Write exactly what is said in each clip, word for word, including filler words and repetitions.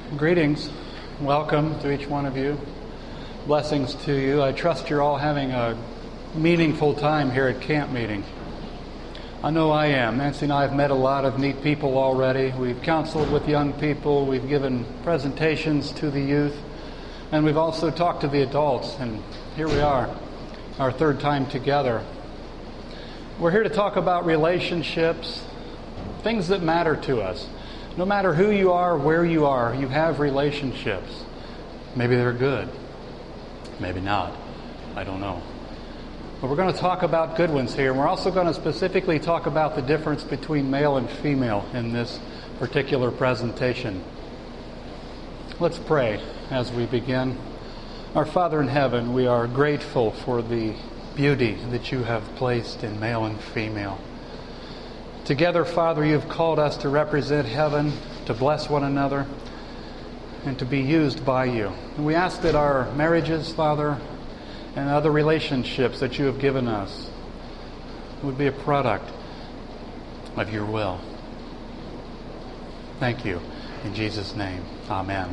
Greetings. Welcome to each one of you. Blessings to you. I trust you're all having a meaningful time here at camp meeting. I know I am. Nancy and I have met a lot of neat people already. We've counseled with young people. We've given presentations to the youth. And we've also talked to the adults. And here we are, our third time together. We're here to talk about relationships, things that matter to us. No matter who you are, where you are, you have relationships. Maybe they're good. Maybe not. I don't know. But we're going to talk about good ones here. And we're also going to specifically talk about the difference between male and female in this particular presentation. Let's pray as we begin. Our Father in heaven, we are grateful for the beauty that you have placed in male and female. Together, Father, you've called us to represent heaven, to bless one another, and to be used by you. And we ask that our marriages, Father, and other relationships that you have given us would be a product of your will. Thank you. In Jesus' name, amen.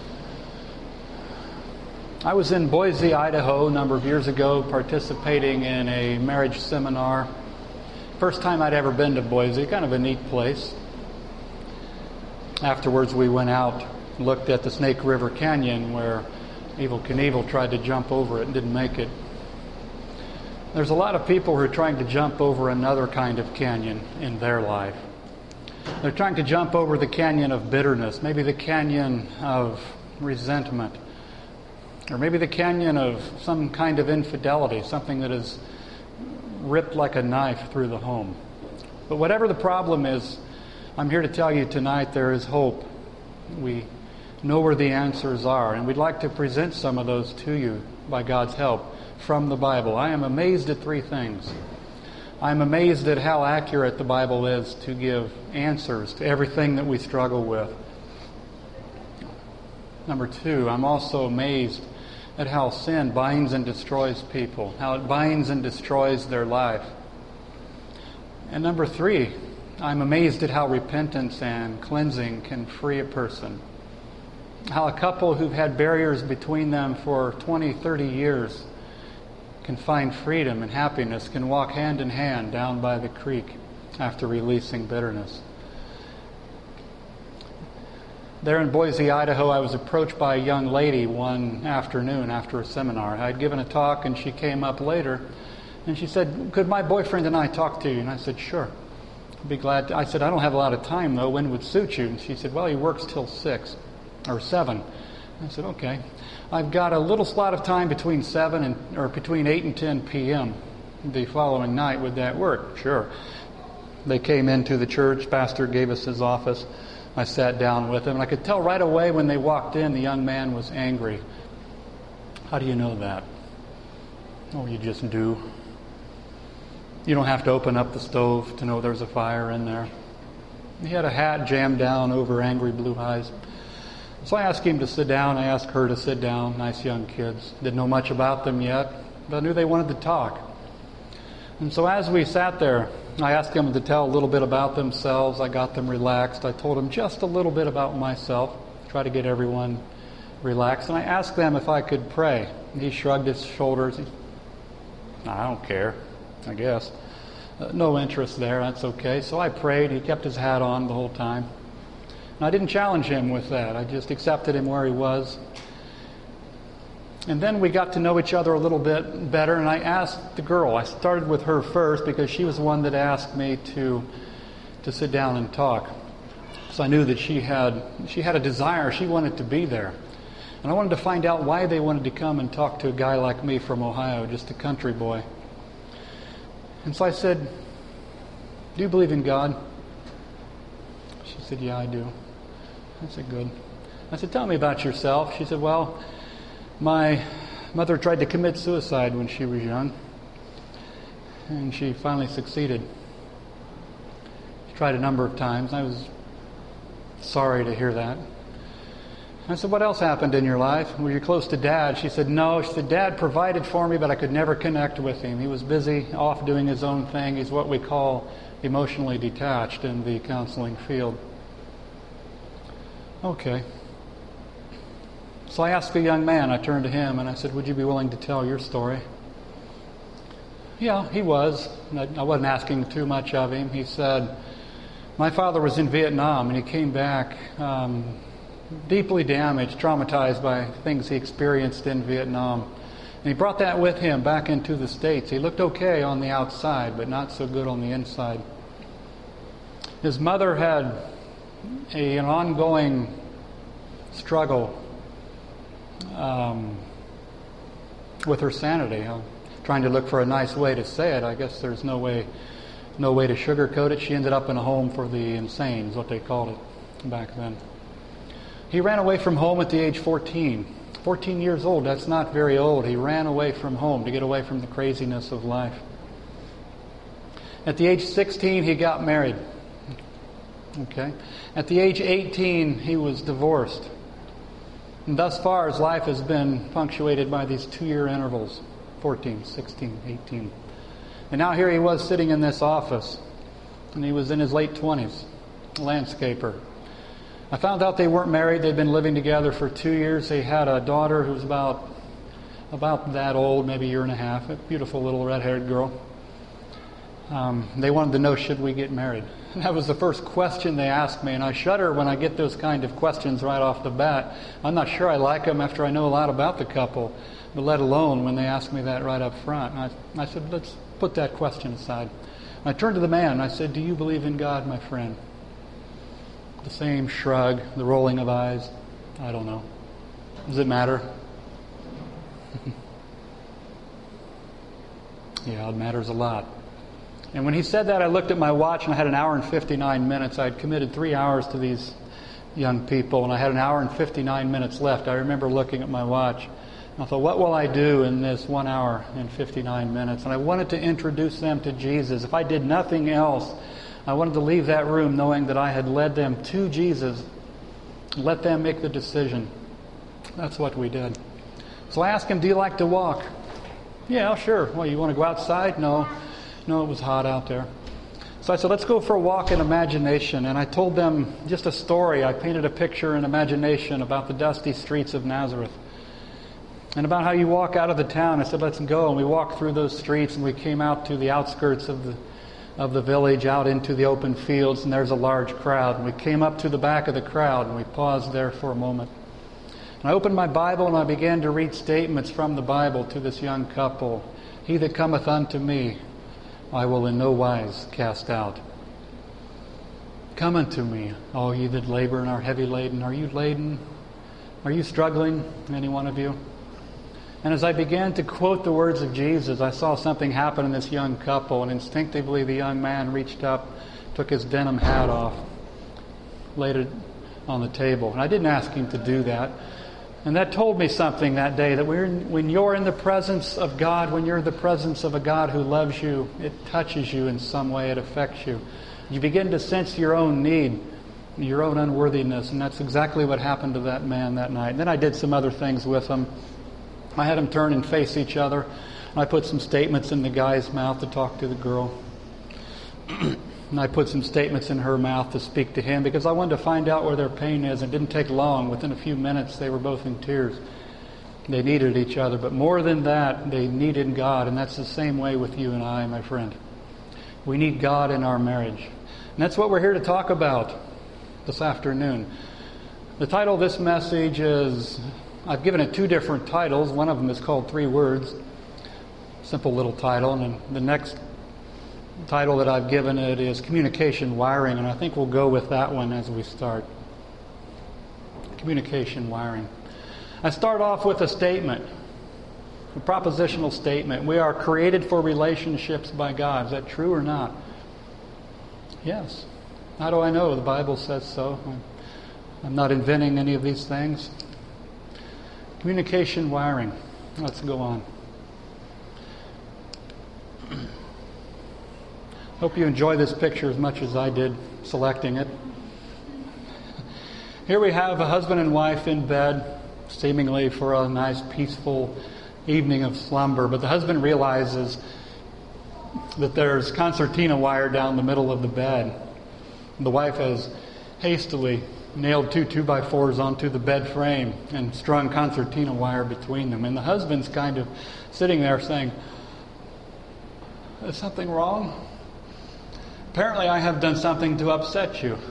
I was in Boise, Idaho, a number of years ago, participating in a marriage seminar. First time I'd ever been to Boise, kind of a neat place. Afterwards, we went out, looked at the Snake River Canyon where Evel Knievel tried to jump over it and didn't make it. There's a lot of people who are trying to jump over another kind of canyon in their life. They're trying to jump over the canyon of bitterness, maybe the canyon of resentment, or maybe the canyon of some kind of infidelity, something that is ripped like a knife through the home. But whatever the problem is, I'm here to tell you tonight there is hope. We know where the answers are, and we'd like to present some of those to you by God's help from the Bible. I am amazed at three things. I'm amazed at how accurate the Bible is to give answers to everything that we struggle with. Number two, I'm also amazed at how sin binds and destroys people, how it binds and destroys their life. And number three, I'm amazed at how repentance and cleansing can free a person. How a couple who've had barriers between them for twenty, thirty years can find freedom and happiness, can walk hand in hand down by the creek after releasing bitterness. There in Boise, Idaho, I was approached by a young lady one afternoon after a seminar. I'd given a talk and she came up later and she said, "Could my boyfriend and I talk to you?" And I said, "Sure. I'd be glad to." I said, "I don't have a lot of time though. When would suit you?" And she said, "Well, he works till six or seven." I said, "Okay. I've got a little slot of time between seven and or between eight and ten p.m. the following night. Would that work?" "Sure." They came into the church. Pastor gave us his office. I sat down with him, and I could tell right away when they walked in, the young man was angry. How do you know that? Oh, you just do. You don't have to open up the stove to know there's a fire in there. He had a hat jammed down over angry blue eyes. So I asked him to sit down. I asked her to sit down. Nice young kids. Didn't know much about them yet, but I knew they wanted to talk. And so as we sat there, I asked them to tell a little bit about themselves. I got them relaxed. I told them just a little bit about myself, try to get everyone relaxed. And I asked them if I could pray. He shrugged his shoulders. He, I don't care, I guess. Uh, no interest there, that's okay. So I prayed. He kept his hat on the whole time. And I didn't challenge him with that. I just accepted him where he was. And then we got to know each other a little bit better, and I asked the girl. I started with her first because she was the one that asked me to to sit down and talk. So I knew that she had she had a desire. She wanted to be there. And I wanted to find out why they wanted to come and talk to a guy like me from Ohio, just a country boy. And so I said, "Do you believe in God?" She said, "Yeah, I do." I said, "Good." I said, "Tell me about yourself." She said, "Well, my mother tried to commit suicide when she was young, and she finally succeeded. She tried a number of times. I was sorry to hear that." I said, "What else happened in your life? Were you close to Dad?" She said, "No." She said, "Dad provided for me, but I could never connect with him. He was busy off doing his own thing. He's what we call emotionally detached in the counseling field." Okay. So I asked the young man, I turned to him and I said, would you be willing to tell your story? Yeah, he was. I wasn't asking too much of him. He said, my father was in Vietnam and he came back um, deeply damaged, traumatized by things he experienced in Vietnam. And he brought that with him back into the States. He looked okay on the outside, but not so good on the inside. His mother had a, an ongoing struggle um, with her sanity. I'm trying to look for a nice way to say it. I guess there's no way, no way to sugarcoat it. She ended up in a home for the insane, is what they called it back then. He ran away from home at the age fourteen. fourteen years old, that's not very old. He ran away from home to get away from the craziness of life. At the age sixteen, he got married. Okay. At the age eighteen, he was divorced. And thus far, his life has been punctuated by these two-year intervals, fourteen, sixteen, eighteen. And now here he was sitting in this office, and he was in his late twenties, a landscaper. I found out they weren't married. They'd been living together for two years. They had a daughter who was about, about that old, maybe a year and a half, a beautiful little red-haired girl. Um, they wanted to know, should we get married? And that was the first question they asked me, and I shudder when I get those kind of questions right off the bat. I'm not sure I like them after I know a lot about the couple, but let alone when they ask me that right up front. And I, I said, let's put that question aside. And I turned to the man and I said, do you believe in God, my friend? The same shrug, the rolling of eyes. I don't know. Does it matter? Yeah, it matters a lot. And when he said that, I looked at my watch and I had an hour and fifty-nine minutes. I had committed three hours to these young people and I had an hour and fifty-nine minutes left. I remember looking at my watch. And I thought, what will I do in this one hour and fifty-nine minutes? And I wanted to introduce them to Jesus. If I did nothing else, I wanted to leave that room knowing that I had led them to Jesus. Let them make the decision. That's what we did. So I asked him, do you like to walk? Yeah, sure. Well, you want to go outside? No. No, it was hot out there. So I said, let's go for a walk in imagination. And I told them just a story. I painted a picture in imagination about the dusty streets of Nazareth. And about how you walk out of the town. I said, let's go. And we walked through those streets and we came out to the outskirts of the of the village, out into the open fields, and there's a large crowd. And we came up to the back of the crowd and we paused there for a moment. And I opened my Bible and I began to read statements from the Bible to this young couple. He that cometh unto me, I will in no wise cast out. Come unto me, all ye that labor and are heavy laden. Are you laden? Are you struggling, any one of you? And as I began to quote the words of Jesus, I saw something happen in this young couple, and instinctively the young man reached up, took his denim hat off, laid it on the table. And I didn't ask him to do that. And that told me something that day, that we're in, when you're in the presence of God, when you're in the presence of a God who loves you, it touches you in some way, it affects you. You begin to sense your own need, your own unworthiness, and that's exactly what happened to that man that night. And then I did some other things with him. I had them turn and face each other. I put some statements in the guy's mouth to talk to the girl. And I put some statements in her mouth to speak to him because I wanted to find out where their pain is. It didn't take long. Within a few minutes, they were both in tears. They needed each other. But more than that, they needed God. And that's the same way with you and I, my friend. We need God in our marriage. And that's what we're here to talk about this afternoon. The title of this message is... I've given it two different titles. One of them is called Three Words. Simple little title. And the next title that I've given it is Communication Wiring. And I think we'll go with that one as we start. Communication Wiring. I start off with a statement. A propositional statement. We are created for relationships by God. Is that true or not? Yes. How do I know? The Bible says so. I'm not inventing any of these things. Communication wiring. Let's go on. Hope you enjoy this picture as much as I did selecting it. Here we have a husband and wife in bed, seemingly for a nice, peaceful evening of slumber. But the husband realizes that there's concertina wire down the middle of the bed. And the wife has hastily nailed two two-by-fours onto the bed frame and strung concertina wire between them. And the husband's kind of sitting there saying, is something wrong? Apparently I have done something to upset you.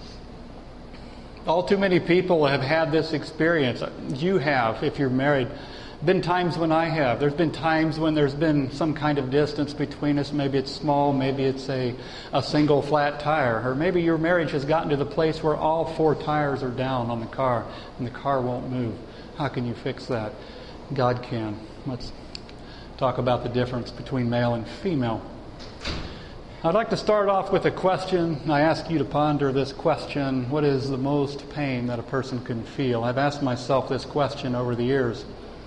All too many people have had this experience. You have, if you're married. Been times when I have. There's been times when there's been some kind of distance between us. Maybe it's small, maybe it's a, a single flat tire. Or maybe your marriage has gotten to the place where all four tires are down on the car and the car won't move. How can you fix that? God can. Let's talk about the difference between male and female. I'd like to start off with a question. I ask you to ponder this question. What is the most pain that a person can feel? I've asked myself this question over the years.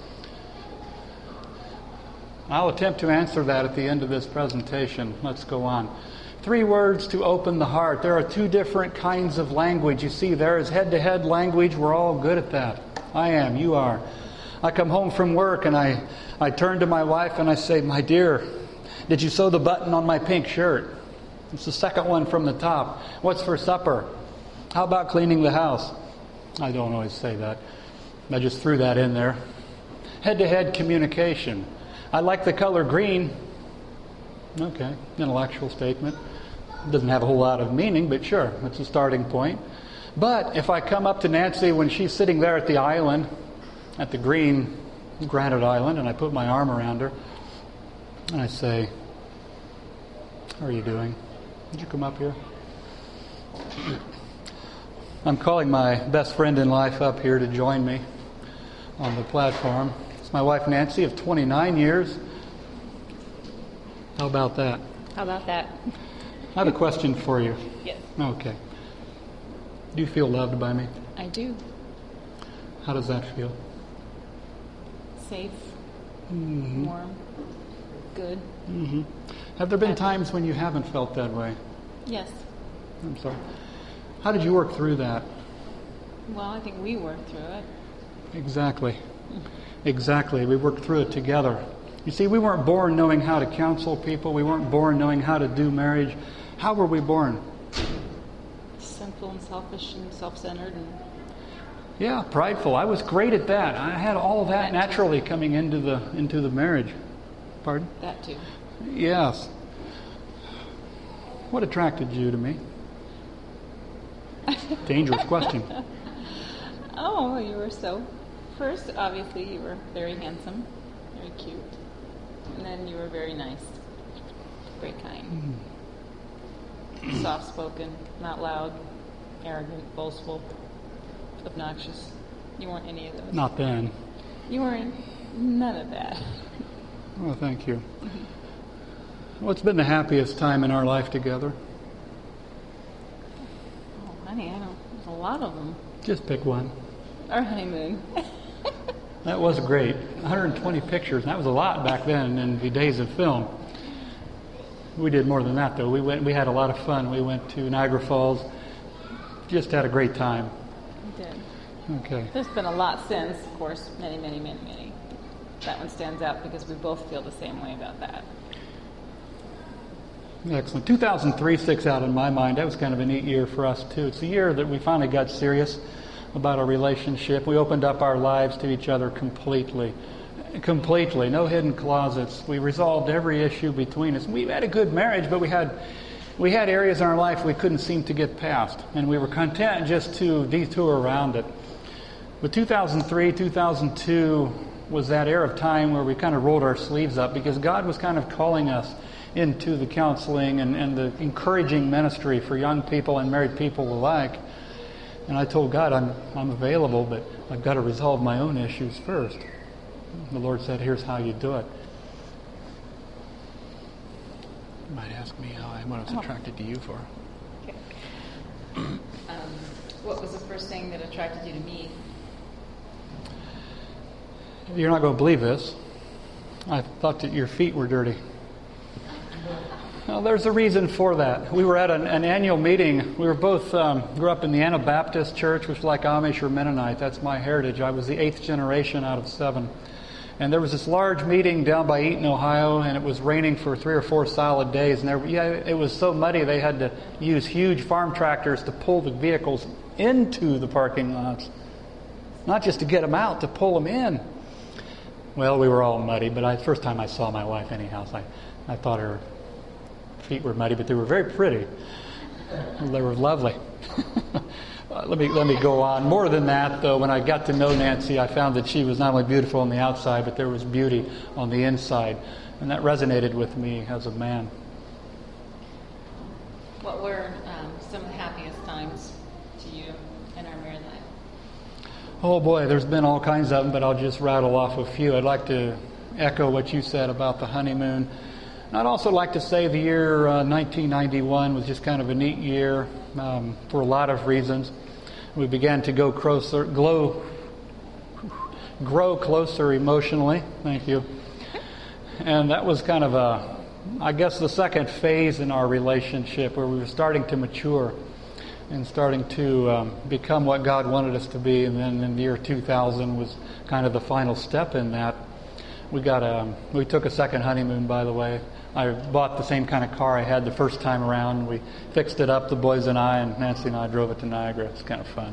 I'll attempt to answer that at the end of this presentation. Let's go on. Three words to open the heart. There are two different kinds of language. You see, there is head-to-head language. We're all good at that. I am. You are. I come home from work and I, I turn to my wife and I say, my dear, did you sew the button on my pink shirt? It's the second one from the top. What's for supper? How about cleaning the house? I don't always say that. I just threw that in there. Head-to-head communication. I like the color green. Okay, intellectual statement. Doesn't have a whole lot of meaning, but sure, it's a starting point. But if I come up to Nancy when she's sitting there at the island, at the green granite island, and I put my arm around her, and I say, how are you doing? Did you come up here? I'm calling my best friend in life up here to join me on the platform. My wife Nancy of twenty-nine years. How about that? How about that? I have a question for you. Yes. Okay. Do you feel loved by me? I do. How does that feel? Safe. Mm-hmm. Warm. Good. Mm-hmm. Have there been times when you haven't felt that way? Yes. I'm sorry. How did you work through that? Well, I think we worked through it. Exactly. Exactly. We worked through it together. You see, we weren't born knowing how to counsel people. We weren't born knowing how to do marriage. How were we born? Sinful and selfish and self-centered. And yeah, prideful. I was great at that. I had all of that, that naturally too. coming into the into the marriage. Pardon? That too. Yes. What attracted you to me? Dangerous question. Oh, you were so... First, obviously, you were very handsome, very cute. And then you were very nice, very kind. Mm. Soft-spoken, not loud, arrogant, boastful, obnoxious. You weren't any of those. Not then. You weren't none of that. Well, thank you. Mm-hmm. What's been the happiest time in our life together? Oh, honey, I don't... There's a lot of them. Just pick one. Our honeymoon. That was great. one hundred twenty pictures. That was a lot back then in the days of film. We did more than that, though. We went. We had a lot of fun. We went to Niagara Falls. Just had a great time. We did. Okay. There's been a lot since, of course. Many, many, many, many. That one stands out because we both feel the same way about that. Excellent. two thousand three sticks out in my mind. That was kind of a neat year for us, too. It's the year that we finally got serious about our relationship. We opened up our lives to each other completely. Completely. No hidden closets. We resolved every issue between us. We had a good marriage, but we had we had areas in our life we couldn't seem to get past. And we were content just to detour around it. But two thousand three, two thousand two was that era of time where we kind of rolled our sleeves up because God was kind of calling us into the counseling and, and the encouraging ministry for young people and married people alike. And I told God, I'm I'm available, but I've got to resolve my own issues first. The Lord said, here's how you do it. You might ask me how I, what I was attracted to you for. Okay. um, what was the first thing that attracted you to me? You're not going to believe this. I thought that your feet were dirty. Well, there's a reason for that. We were at an, an annual meeting. We were both um, grew up in the Anabaptist church, which is like Amish or Mennonite. That's my heritage. I was the eighth generation out of seven. And there was this large meeting down by Eaton, Ohio, and it was raining for three or four solid days. And there, yeah, it was so muddy they had to use huge farm tractors to pull the vehicles into the parking lots. Not just to get them out, to pull them in. Well, we were all muddy, but I, first time I saw my wife anyhow, so I, I thought her feet were muddy, but they were very pretty. They were lovely. uh, let me let me go on. More than that, though, when I got to know Nancy, I found that she was not only beautiful on the outside, but there was beauty on the inside. And that resonated with me as a man. What were um, some of the happiest times to you in our married life? Oh boy, there's been all kinds of them, but I'll just rattle off a few. I'd like to echo what you said about the honeymoon. And I'd also like to say the year uh, nineteen ninety-one was just kind of a neat year um, for a lot of reasons. We began to go closer, glow, grow closer emotionally. Thank you. And that was kind of a, I guess, the second phase in our relationship where we were starting to mature and starting to um, become what God wanted us to be. And then in the year two thousand was kind of the final step in that. We got a, we took a second honeymoon, by the way. I bought the same kind of car I had the first time around. We fixed it up, the boys and I, and Nancy and I drove it to Niagara. It's kind of fun.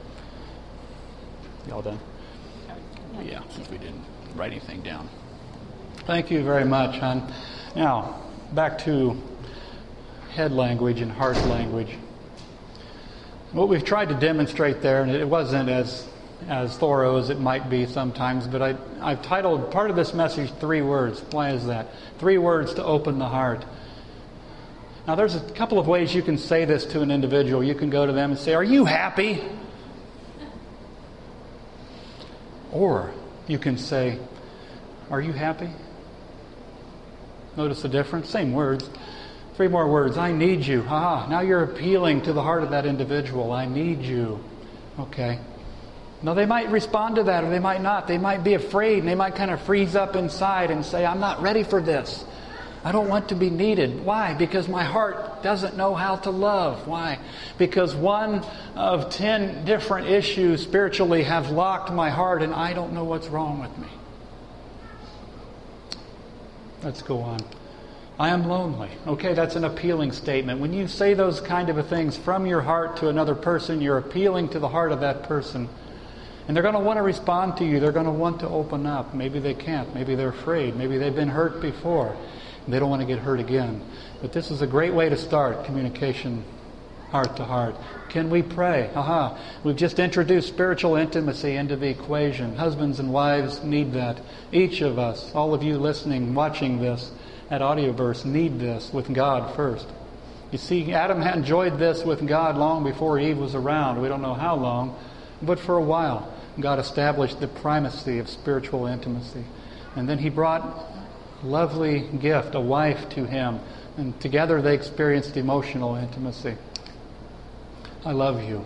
Y'all done? Yeah, since we didn't write anything down. Thank you very much, hon. Now, back to head language and heart language. What we've tried to demonstrate there, and it wasn't as as thorough as it might be sometimes, but I, I've titled part of this message Three Words. Why is that? Three words to open the heart. Now, there's a couple of ways you can say this to an individual. You can go to them and say, "Are you happy?" Or you can say, "Are you happy?" Notice the difference? Same words. Three more words. "I need you." Ah, now you're appealing to the heart of that individual. "I need you." Okay. Now they might respond to that or they might not. They might be afraid and they might kind of freeze up inside and say, "I'm not ready for this. I don't want to be needed." Why? Because my heart doesn't know how to love. Why? Because one of ten different issues spiritually have locked my heart and I don't know what's wrong with me. Let's go on. "I am lonely." Okay, that's an appealing statement. When you say those kind of things from your heart to another person, you're appealing to the heart of that person. And they're going to want to respond to you. They're going to want to open up. Maybe they can't. Maybe they're afraid. Maybe they've been hurt before. And they don't want to get hurt again. But this is a great way to start communication heart to heart. Can we pray? Aha. We've just introduced spiritual intimacy into the equation. Husbands and wives need that. Each of us, all of you listening, watching this at Audioverse, need this with God first. You see, Adam had enjoyed this with God long before Eve was around. We don't know how long, but for a while. God established the primacy of spiritual intimacy. And then He brought a lovely gift, a wife, to him. And together they experienced emotional intimacy. I love you.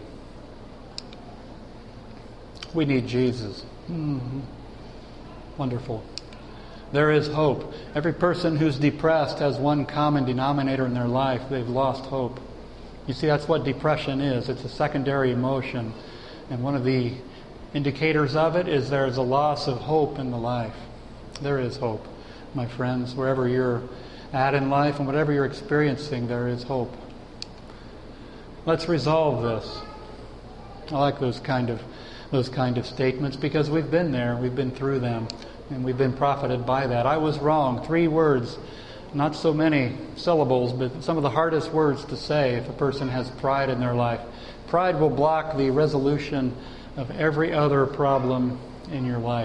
We need Jesus. Mm-hmm. Wonderful. There is hope. Every person who's depressed has one common denominator in their life. They've lost hope. You see, that's what depression is. It's a secondary emotion. And one of the indicators of it is there is a loss of hope in the life. There is hope, my friends. Wherever you're at in life and whatever you're experiencing, there is hope. Let's resolve this. I like those kind of those kind of statements because we've been there, we've been through them, and we've been profited by that. I was wrong. Three words, not so many syllables, but some of the hardest words to say if a person has pride in their life. Pride will block the resolution of every other problem in your life.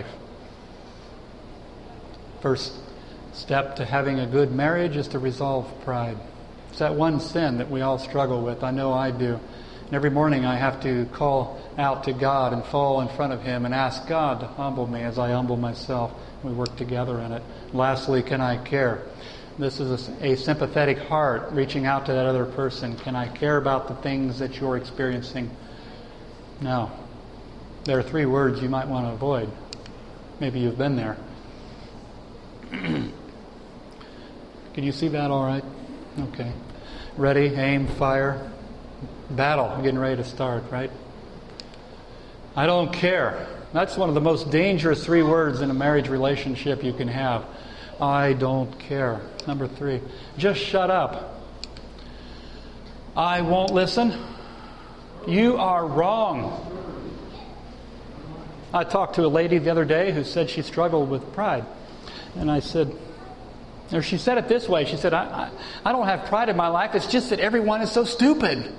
First step to having a good marriage is to resolve pride. It's that one sin that we all struggle with. I know I do. And every morning I have to call out to God and fall in front of Him and ask God to humble me as I humble myself. We work together in it. Lastly, can I care? This is a, a sympathetic heart reaching out to that other person. Can I care about the things that you're experiencing? Now, there are three words you might want to avoid. Maybe you've been there. Can you see that all right? Okay. Ready, aim, fire. Battle. I'm getting ready to start, right? I don't care. That's one of the most dangerous three words in a marriage relationship you can have. I don't care. Number three, just shut up. I won't listen. You are wrong. I talked to a lady the other day who said she struggled with pride. And I said, or she said it this way. She said, I, I, I don't have pride in my life. It's just that everyone is so stupid.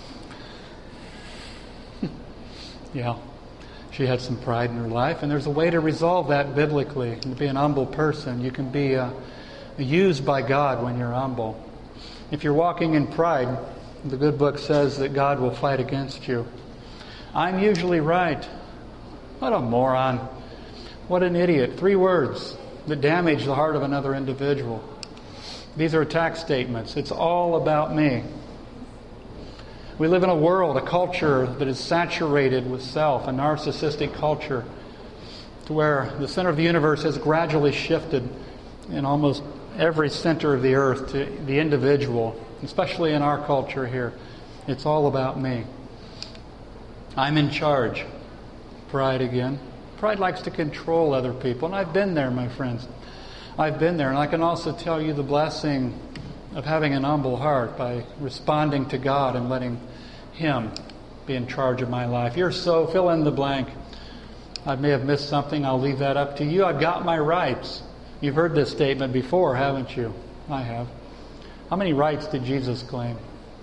Yeah, she had some pride in her life. And there's a way to resolve that biblically. To be an humble person. You can be uh, used by God when you're humble. If you're walking in pride, the good book says that God will fight against you. I'm usually right. What a moron. What an idiot. Three words that damage the heart of another individual. These are attack statements. It's all about me. We live in a world, a culture that is saturated with self, a narcissistic culture, to where the center of the universe has gradually shifted in almost every center of the earth to the individual, especially in our culture here. It's all about me. I'm in charge. Pride again. Pride likes to control other people. And I've been there, my friends. I've been there. And I can also tell you the blessing of having an humble heart by responding to God and letting Him be in charge of my life. You're so, fill in the blank. I may have missed something. I'll leave that up to you. I've got my rights. You've heard this statement before, haven't you? I have. How many rights did Jesus claim?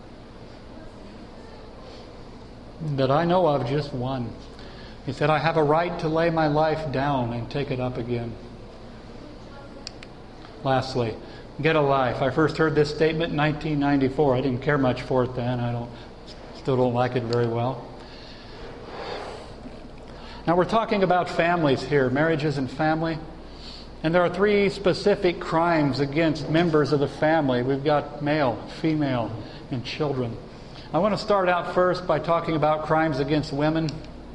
That I know of, just one. He said, I have a right to lay my life down and take it up again. Lastly, get a life. I first heard this statement in nineteen ninety-four. I didn't care much for it then. I don't, still don't like it very well. Now we're talking about families here, marriages and family. And there are three specific crimes against members of the family. We've got male, female, and children. I want to start out first by talking about crimes against women.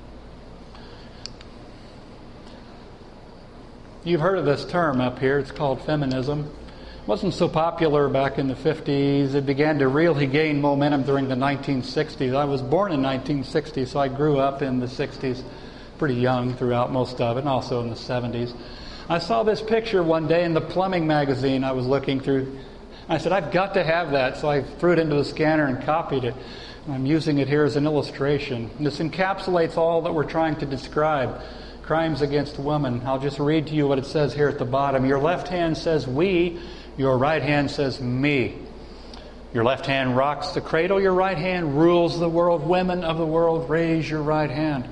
You've heard of this term up here. It's called feminism. It wasn't so popular back in the fifties. It began to really gain momentum during the nineteen sixties. I was born in nineteen sixty, so I grew up in the sixties, pretty young throughout most of it, and also in the seventies. I saw this picture one day in the plumbing magazine I was looking through. I said, I've got to have that, so I threw it into the scanner and copied it. I'm using it here as an illustration. This encapsulates all that we're trying to describe. Crimes against women. I'll just read to you what it says here at the bottom. Your left hand says we, your right hand says me. Your left hand rocks the cradle, your right hand rules the world. Women of the world, raise your right hand.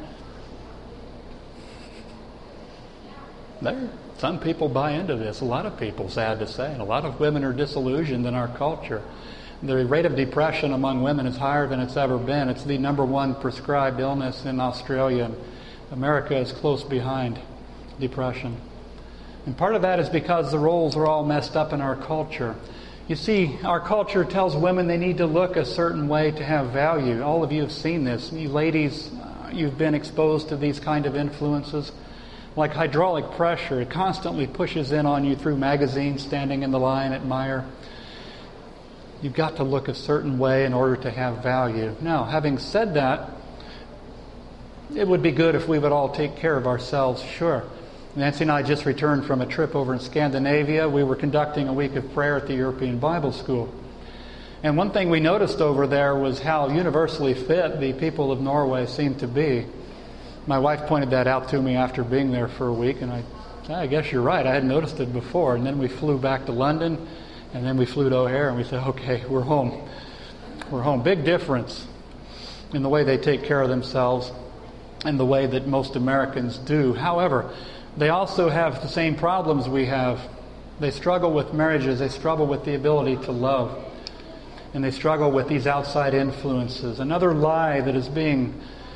There, some people buy into this. A lot of people, sad to say. And a lot of women are disillusioned in our culture. The rate of depression among women is higher than it's ever been. It's the number one prescribed illness in Australia. America is close behind depression. And part of that is because the roles are all messed up in our culture. You see, our culture tells women they need to look a certain way to have value. All of you have seen this. You ladies, uh, you've been exposed to these kind of influences. Like hydraulic pressure, it constantly pushes in on you through magazines, standing in the line at Meijer. You've got to look a certain way in order to have value. Now, having said that, it would be good if we would all take care of ourselves, sure. Nancy and I just returned from a trip over in Scandinavia. We were conducting a week of prayer at the European Bible School. And one thing we noticed over there was how universally fit the people of Norway seemed to be. My wife pointed that out to me after being there for a week, and I said, I guess you're right. I hadn't noticed it before. And then we flew back to London, and then we flew to O'Hare, and we said, okay, we're home. We're home. Big difference in the way they take care of themselves and the way that most Americans do. However, they also have the same problems we have. They struggle with marriages. They struggle with the ability to love. And they struggle with these outside influences. Another lie that is being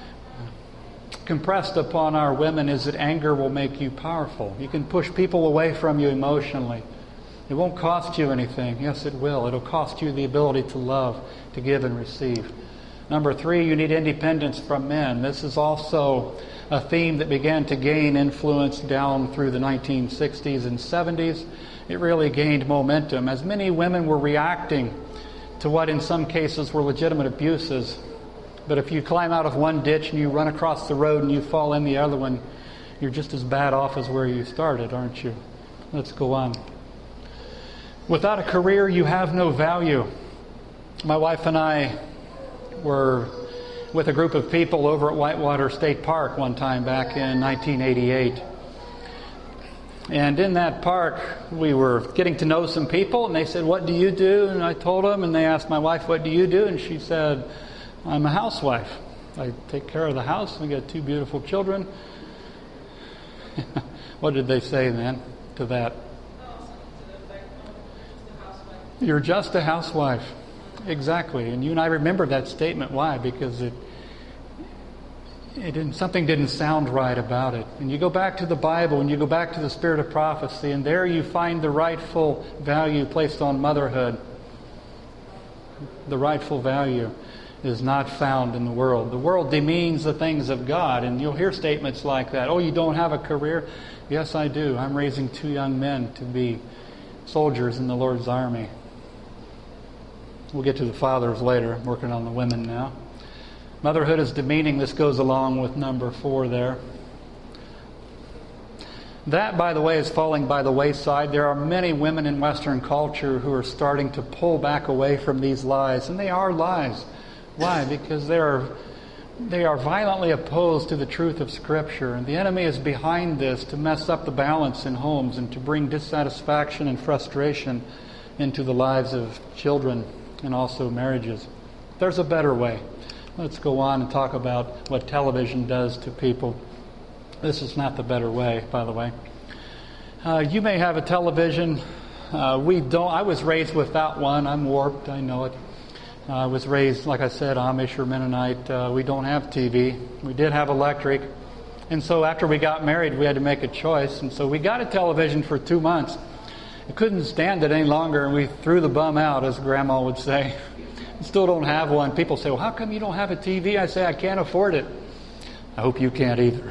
compressed upon our women is that anger will make you powerful. You can push people away from you emotionally. It won't cost you anything. Yes, it will. It'll cost you the ability to love, to give and receive. Number three, you need independence from men. This is also a theme that began to gain influence down through the nineteen sixties and seventies. It really gained momentum as many women were reacting to what in some cases were legitimate abuses. But if you climb out of one ditch and you run across the road and you fall in the other one, you're just as bad off as where you started, aren't you? Let's go on. Without a career, you have no value. My wife and I were with a group of people over at Whitewater State Park one time back in nineteen eighty-eight. And in that park, we were getting to know some people, and they said, "What do you do?" And I told them, and they asked my wife, "What do you do?" And she said, "I'm a housewife. I take care of the house. We got two beautiful children." What did they say then to that? You're just a housewife. Exactly. And you and I remember that statement. Why? Because it It didn't, something didn't sound right about it. And you go back to the Bible and you go back to the spirit of prophecy, and there you find the rightful value placed on motherhood. The rightful value is not found in the world. The world demeans the things of God, and you'll hear statements like that. "Oh, you don't have a career?" Yes, I do. I'm raising two young men to be soldiers in the Lord's army. We'll get to the fathers later. I'm working on the women now. Motherhood is demeaning. This goes along with number four there. That, by the way, is falling by the wayside. There are many women in Western culture who are starting to pull back away from these lies. And they are lies. Why? Because they are, they are violently opposed to the truth of Scripture. And the enemy is behind this to mess up the balance in homes and to bring dissatisfaction and frustration into the lives of children and also marriages. There's a better way. Let's go on and talk about what television does to people. This is not the better way, by the way. Uh, you may have a television. Uh, we don't. I was raised without one. I'm warped. I know it. Uh, I was raised, like I said, Amish or Mennonite. Uh, we don't have T V. We did have electric. And so after we got married, we had to make a choice. And so we got a television for two months. I couldn't stand it any longer, and we threw the bum out, as Grandma would say. Still don't have one. People say, "Well, how come you don't have a T V?" I say, "I can't afford it." I hope you can't either.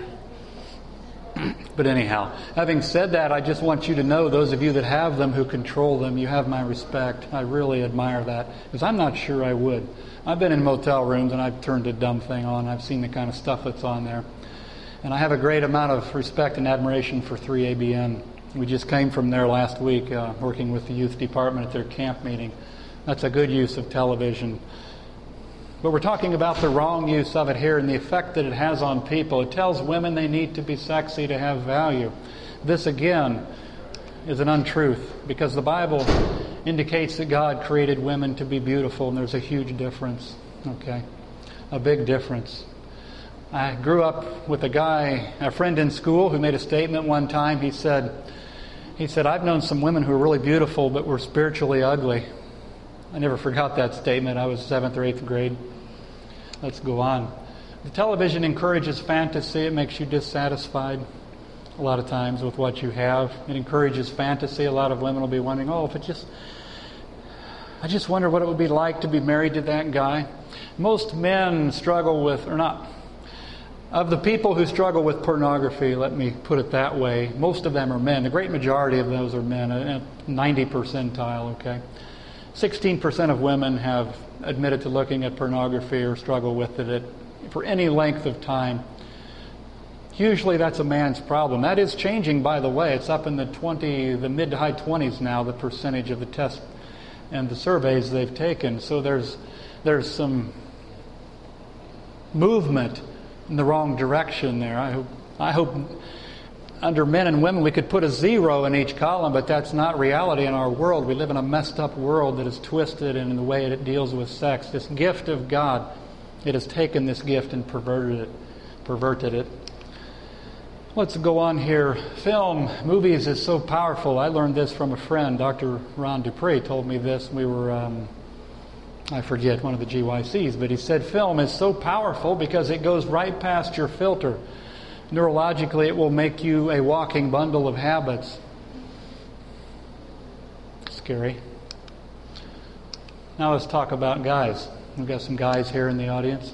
But anyhow, having said that, I just want you to know, those of you that have them, who control them, you have my respect. I really admire that, because I'm not sure I would. I've been in motel rooms and I've turned a dumb thing on. I've seen the kind of stuff that's on there. And I have a great amount of respect and admiration for three A B N. We just came from there last week, uh, working with the youth department at their camp meeting. That's a good use of television. But we're talking about the wrong use of it here and the effect that it has on people. It tells women they need to be sexy to have value. This, again, is an untruth, because the Bible indicates that God created women to be beautiful, and there's a huge difference. Okay? A big difference. I grew up with a guy, a friend in school, who made a statement one time. He said, he said, "I've known some women who were really beautiful but were spiritually ugly." I never forgot that statement. I was seventh or eighth grade. Let's go on. The television encourages fantasy. It makes you dissatisfied a lot of times with what you have. It encourages fantasy. A lot of women will be wondering, "Oh, if it just, I just wonder what it would be like to be married to that guy." Most men struggle with, or not, of the people who struggle with pornography, let me put it that way, most of them are men. The great majority of those are men, a ninety percentile, okay? sixteen percent of women have admitted to looking at pornography or struggle with it for any length of time. Usually that's a man's problem. That is changing, by the way. It's up in the twenty, the mid to high twenties now, the percentage of the tests and the surveys they've taken. So there's there's some movement in the wrong direction there. I hope, I hope under men and women we could put a zero in each column, but that's not reality in our world. We live in a messed up world that is twisted in the way it deals with sex. This gift of God, it has taken this gift and perverted it. Perverted it. Let's go on here. Film, movies is so powerful. I learned this from a friend. Doctor Ron Dupree told me this. We were, um, I forget, one of the G Y Cs, but he said film is so powerful because it goes right past your filter. Neurologically, it will make you a walking bundle of habits. Scary. Now let's talk about guys. We've got some guys here in the audience.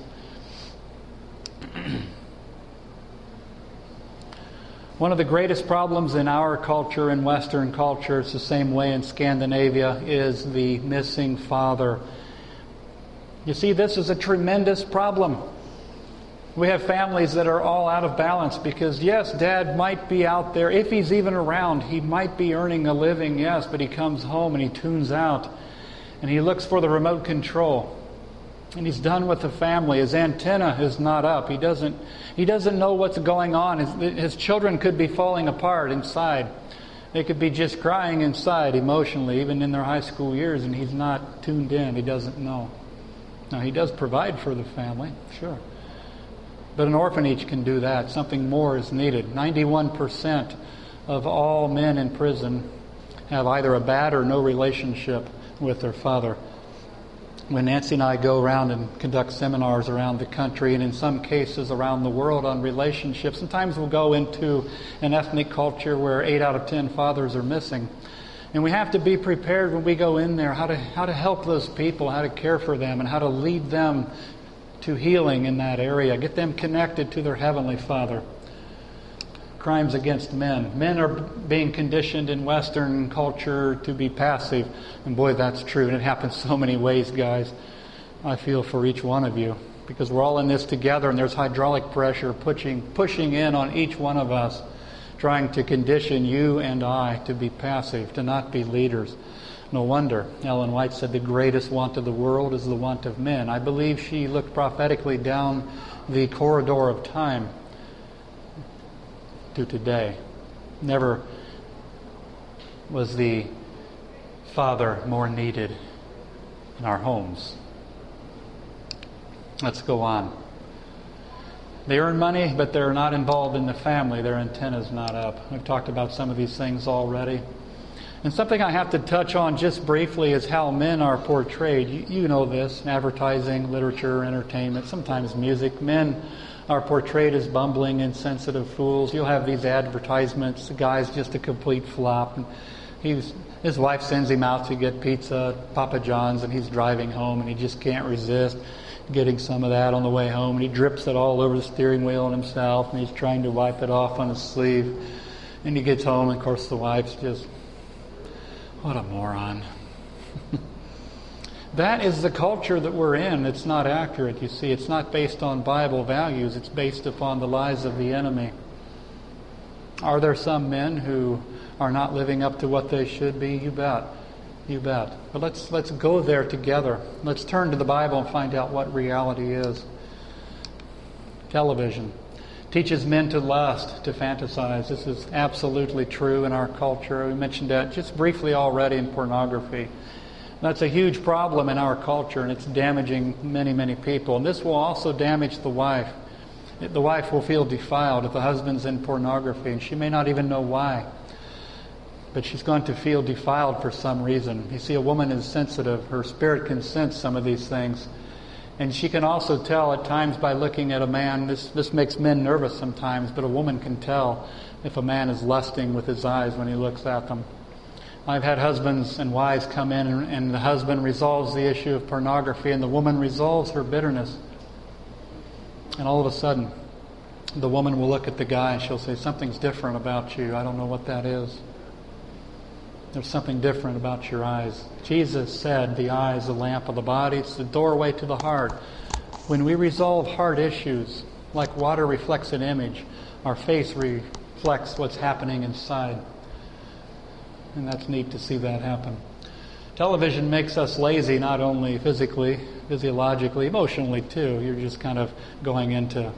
One of the greatest problems in our culture, in Western culture, it's the same way in Scandinavia, is the missing father. You see, this is a tremendous problem. We have families that are all out of balance because, yes, Dad might be out there. If he's even around, he might be earning a living, yes, but he comes home and he tunes out and he looks for the remote control. And he's done with the family. His antenna is not up. He doesn't he doesn't know what's going on. His, his children could be falling apart inside. They could be just crying inside emotionally, even in their high school years, and he's not tuned in. He doesn't know. Now, he does provide for the family, sure. But an orphanage can do that. Something more is needed. ninety-one percent of all men in prison have either a bad or no relationship with their father. When Nancy and I go around and conduct seminars around the country, and in some cases around the world on relationships, sometimes we'll go into an ethnic culture where eight out of ten fathers are missing. And we have to be prepared when we go in there how to how to help those people, how to care for them, and how to lead them to healing in that area, get them connected to their Heavenly Father. Crimes against men. Men are being conditioned in Western culture to be passive. And boy, that's true. And it happens so many ways, guys. I feel for each one of you. Because we're all in this together, and there's hydraulic pressure pushing, pushing in on each one of us, trying to condition you and I to be passive, to not be leaders. No wonder Ellen White said the greatest want of the world is the want of men. I believe she looked prophetically down the corridor of time to today. Never was the father more needed in our homes. Let's go on. They earn money, but they're not involved in the family. Their antenna's not up. We've talked about some of these things already. And something I have to touch on just briefly is how men are portrayed. You, you know this, advertising, literature, entertainment, sometimes music. Men are portrayed as bumbling, insensitive fools. You'll have these advertisements, the guy's just a complete flop. And he's, his wife sends him out to get pizza at Papa John's, and he's driving home, and he just can't resist getting some of that on the way home. And he drips it all over the steering wheel and himself, and he's trying to wipe it off on his sleeve. And he gets home, and of course the wife's just, what a moron. That is the culture that we're in. It's not accurate, you see. It's not based on Bible values. It's based upon the lies of the enemy. Are there some men who are not living up to what they should be? You bet. You bet. But let's let's go there together. Let's turn to the Bible and find out what reality is. Television teaches men to lust, to fantasize. This is absolutely true in our culture. We mentioned that just briefly already in pornography. That's a huge problem in our culture, and it's damaging many, many people. And this will also damage the wife. The wife will feel defiled if the husband's in pornography, and she may not even know why. But she's going to feel defiled for some reason. You see, a woman is sensitive. Her spirit can sense some of these things. And she can also tell at times by looking at a man. This, this makes men nervous sometimes, but a woman can tell if a man is lusting with his eyes when he looks at them. I've had husbands and wives come in, and, and the husband resolves the issue of pornography, and the woman resolves her bitterness. And all of a sudden, the woman will look at the guy and she'll say, something's different about you. I don't know what that is. There's something different about your eyes. Jesus said the eye is the lamp of the body. It's the doorway to the heart. When we resolve heart issues, like water reflects an image, our face reflects what's happening inside. And that's neat to see that happen. Television makes us lazy, not only physically, physiologically, emotionally too. You're just kind of going into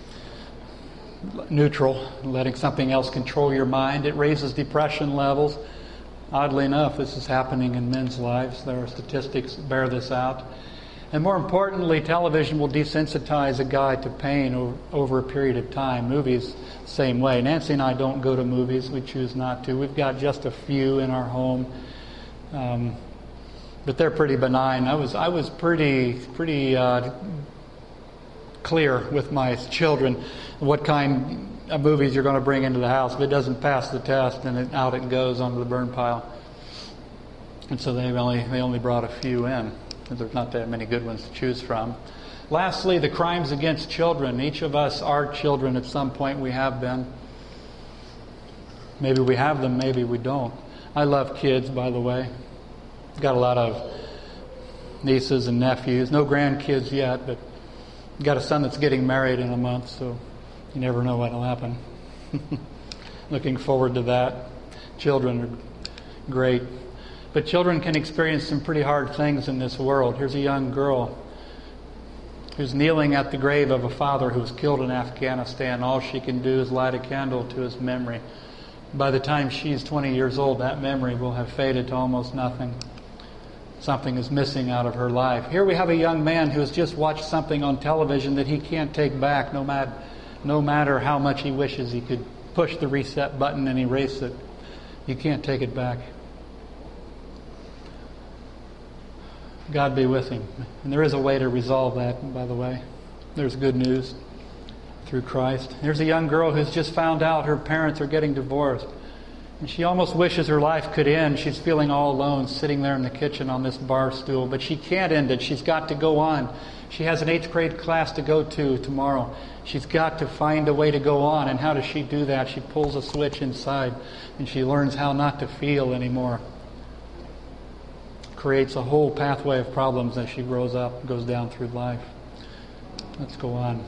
neutral, letting something else control your mind. It raises depression levels. Oddly enough, this is happening in men's lives. There are statistics that bear this out. And more importantly, television will desensitize a guy to pain over, over a period of time. Movies, same way. Nancy and I don't go to movies. We choose not to. We've got just a few in our home. Um, but they're pretty benign. I was I was pretty pretty uh, clear with my children what kind of movies you're going to bring into the house. If it doesn't pass the test, then it, out it goes onto the burn pile. And so they only they only brought a few in. There's not that many good ones to choose from. Lastly, the crimes against children. Each of us are children at some point. We have been. Maybe we have them, maybe we don't. I love kids, by the way. Got a lot of nieces and nephews. No grandkids yet, but got a son that's getting married in a month, so you never know what will happen. Looking forward to that. Children are great. But children can experience some pretty hard things in this world. Here's a young girl who's kneeling at the grave of a father who was killed in Afghanistan. All she can do is light a candle to his memory. By the time she's twenty years old, that memory will have faded to almost nothing. Something is missing out of her life. Here we have a young man who has just watched something on television that he can't take back, no matter, no matter how much he wishes he could push the reset button and erase it. You can't take it back. God be with him. And there is a way to resolve that, by the way. There's good news through Christ. There's a young girl who's just found out her parents are getting divorced. And she almost wishes her life could end. She's feeling all alone, sitting there in the kitchen on this bar stool. But she can't end it. She's got to go on. She has an eighth grade class to go to tomorrow. She's got to find a way to go on. And how does she do that? She pulls a switch inside and she learns how not to feel anymore. Creates a whole pathway of problems as she grows up and goes down through life. Let's go on.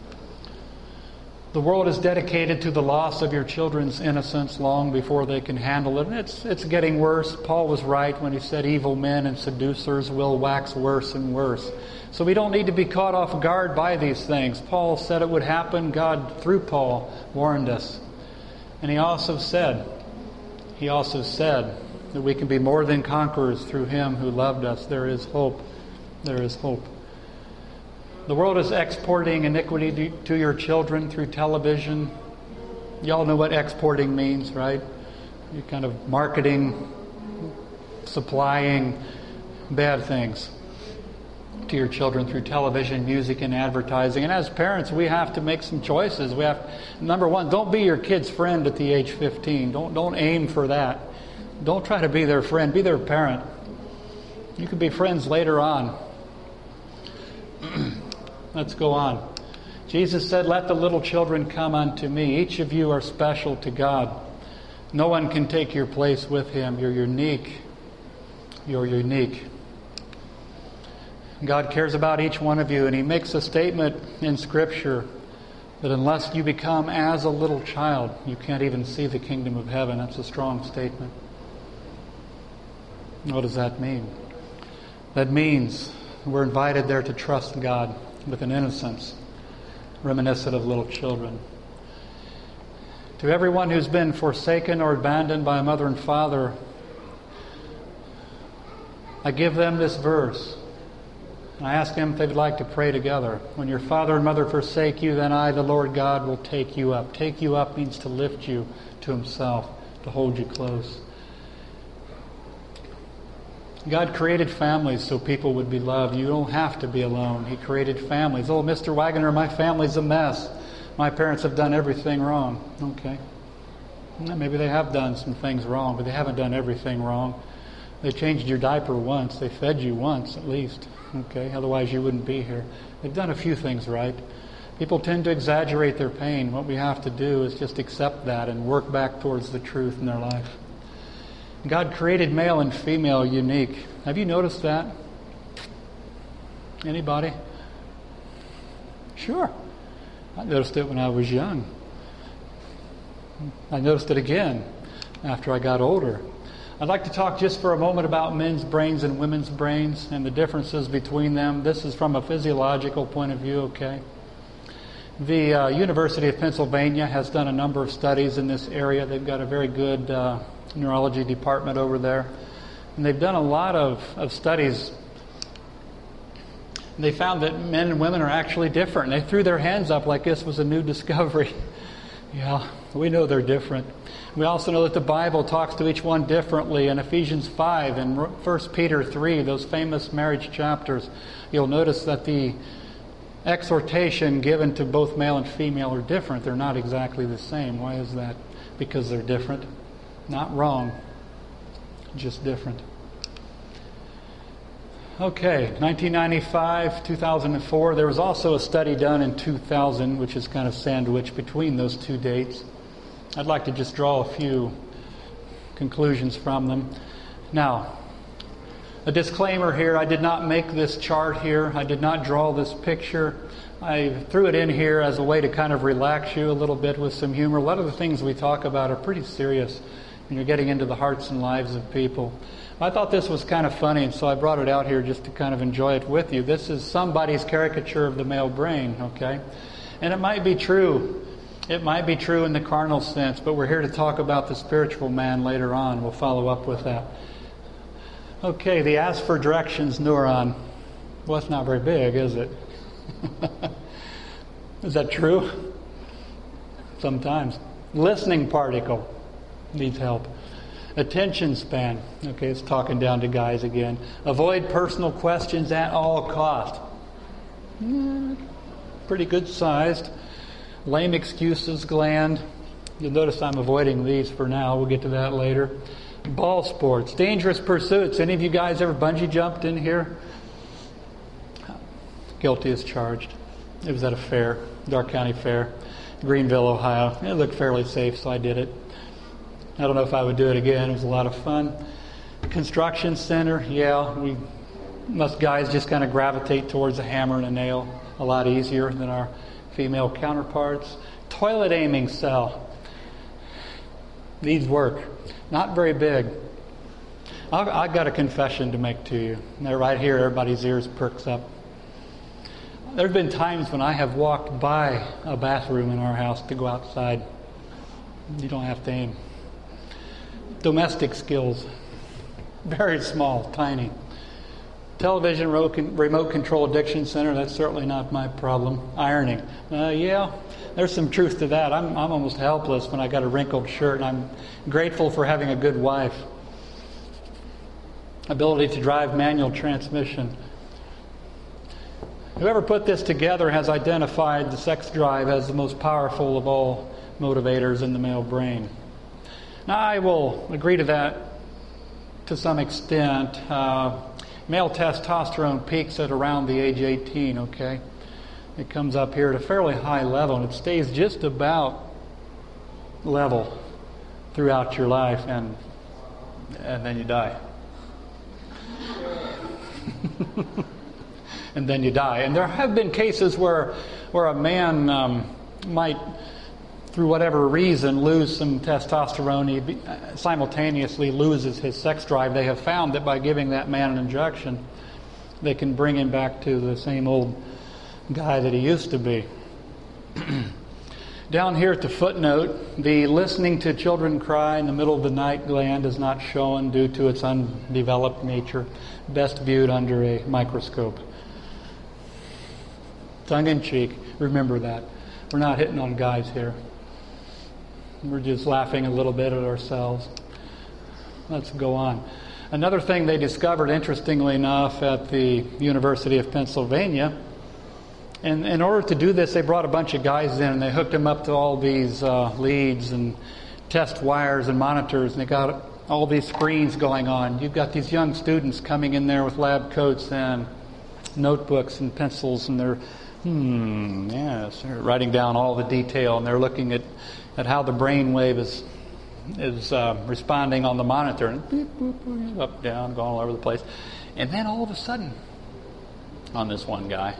The world is dedicated to the loss of your children's innocence long before they can handle it. And it's, it's getting worse. Paul was right when he said evil men and seducers will wax worse and worse. So we don't need to be caught off guard by these things. Paul said it would happen. God, through Paul, warned us. And he also said, he also said that we can be more than conquerors through him who loved us. There is hope. There is hope. The world is exporting iniquity to your children through television. Y'all know what exporting means, right? You're kind of marketing, supplying bad things to your children through television, music, and advertising. And as parents, we have to make some choices. We have, number one, don't be your kid's friend at the age fifteen. Don't don't aim for that. Don't try to be their friend. Be their parent. You can be friends later on. Let's go on. Jesus said, "Let the little children come unto me." Each of you are special to God. No one can take your place with him. You're unique. You're unique. God cares about each one of you, and he makes a statement in Scripture that unless you become as a little child, you can't even see the kingdom of heaven. That's a strong statement. What does that mean? That means we're invited there to trust God with an innocence reminiscent of little children. To everyone who's been forsaken or abandoned by a mother and father, I give them this verse. And I ask them if they would like to pray together. When your father and mother forsake you, then I, the Lord God, will take you up. Take you up means to lift you to himself, to hold you close. God created families so people would be loved. You don't have to be alone. He created families. Oh, Mister Wagner, my family's a mess. My parents have done everything wrong. Okay. Maybe they have done some things wrong, but they haven't done everything wrong. They changed your diaper once. They fed you once, at least. Okay, otherwise you wouldn't be here. They've done a few things right. People tend to exaggerate their pain. What we have to do is just accept that and work back towards the truth in their life. God created male and female unique. Have you noticed that? Anybody? Sure. I noticed it when I was young. I noticed it again after I got older. I'd like to talk just for a moment about men's brains and women's brains and the differences between them. This is from a physiological point of view, okay? The uh, University of Pennsylvania has done a number of studies in this area. They've got a very good uh, neurology department over there. And they've done a lot of, of studies. They found that men and women are actually different. And they threw their hands up like this was a new discovery. Yeah, we know they're different. We also know that the Bible talks to each one differently. In Ephesians five and First Peter three, those famous marriage chapters, you'll notice that the exhortation given to both male and female are different. They're not exactly the same. Why is that? Because they're different. Not wrong, just different. Okay, nineteen ninety-five, two thousand four. There was also a study done in two thousand, which is kind of sandwiched between those two dates. I'd like to just draw a few conclusions from them. Now, a disclaimer here, I did not make this chart here. I did not draw this picture. I threw it in here as a way to kind of relax you a little bit with some humor. A lot of the things we talk about are pretty serious And you're getting into the hearts and lives of people. I thought this was kind of funny, and so I brought it out here just to kind of enjoy it with you. This is somebody's caricature of the male brain, okay? And it might be true. It might be true in the carnal sense, but we're here to talk about the spiritual man later on. We'll follow up with that. Okay, the ask for directions neuron. Well, it's not very big, is it? Is that true? Sometimes. Listening particle needs help. Attention span. Okay, it's talking down to guys again. Avoid personal questions at all cost. Mm, pretty good sized. Lame excuses gland. You'll notice I'm avoiding these for now. We'll get to that later. Ball sports. Dangerous pursuits. Any of you guys ever bungee jumped in here? Guilty as charged. It was at a fair, Dark County Fair, Greenville, Ohio. It looked fairly safe, so I did it. I don't know if I would do it again. It was a lot of fun. Construction center, yeah, we us guys just kind of gravitate towards a hammer and a nail a lot easier than our female counterparts. Toilet aiming cell. These work. Not very big. I've, I've got a confession to make to you. They're right here. Everybody's ears perks up. There have been times when I have walked by a bathroom in our house to go outside. You don't have to aim. Domestic skills. Very small, tiny. Television remote control addiction center. That's certainly not my problem. Ironing. Uh, yeah, there's some truth to that. I'm, I'm almost helpless when I got a wrinkled shirt, and I'm grateful for having a good wife. Ability to drive manual transmission. Whoever put this together has identified the sex drive as the most powerful of all motivators in the male brain. Now, I will agree to that to some extent. Uh, male testosterone peaks at around the age eighteen, okay? It comes up here at a fairly high level, and it stays just about level throughout your life, and and then you die. And then you die. And there have been cases where where a man um, might, through whatever reason, lose some testosterone. He be, uh, simultaneously loses his sex drive. They have found that by giving that man an injection, they can bring him back to the same old guy that he used to be. Down here at the footnote, the listening to children cry in the middle of the night gland is not shown due to its undeveloped nature, best viewed under a microscope. Tongue-in-cheek, remember that. We're not hitting on guys here. We're just laughing a little bit at ourselves. Let's go on. Another thing they discovered, interestingly enough, at the University of Pennsylvania, and in order to do this, they brought a bunch of guys in and they hooked them up to all these uh, leads and test wires and monitors, and they got all these screens going on. You've got these young students coming in there with lab coats and notebooks and pencils, and they're Hmm, yes, they're writing down all the detail, and they're looking at, at how the brain wave is is uh, responding on the monitor, and beep, boop, boop, up, down, going all over the place. And then all of a sudden, on this one guy,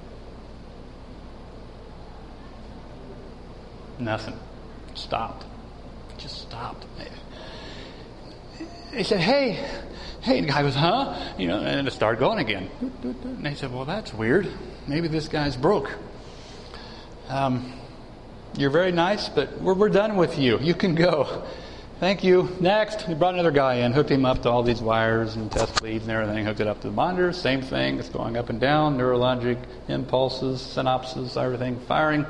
nothing. Stopped. Just stopped. He said, hey, hey, the guy goes, huh? You know, and it started going again. And they said, well, that's weird. Maybe this guy's broke. Um, you're very nice, but we're, we're done with you. You can go. Thank you. Next. We brought another guy in, hooked him up to all these wires and test leads and everything, hooked it up to the monitors. Same thing. It's going up and down, neurologic impulses, synapses, everything firing.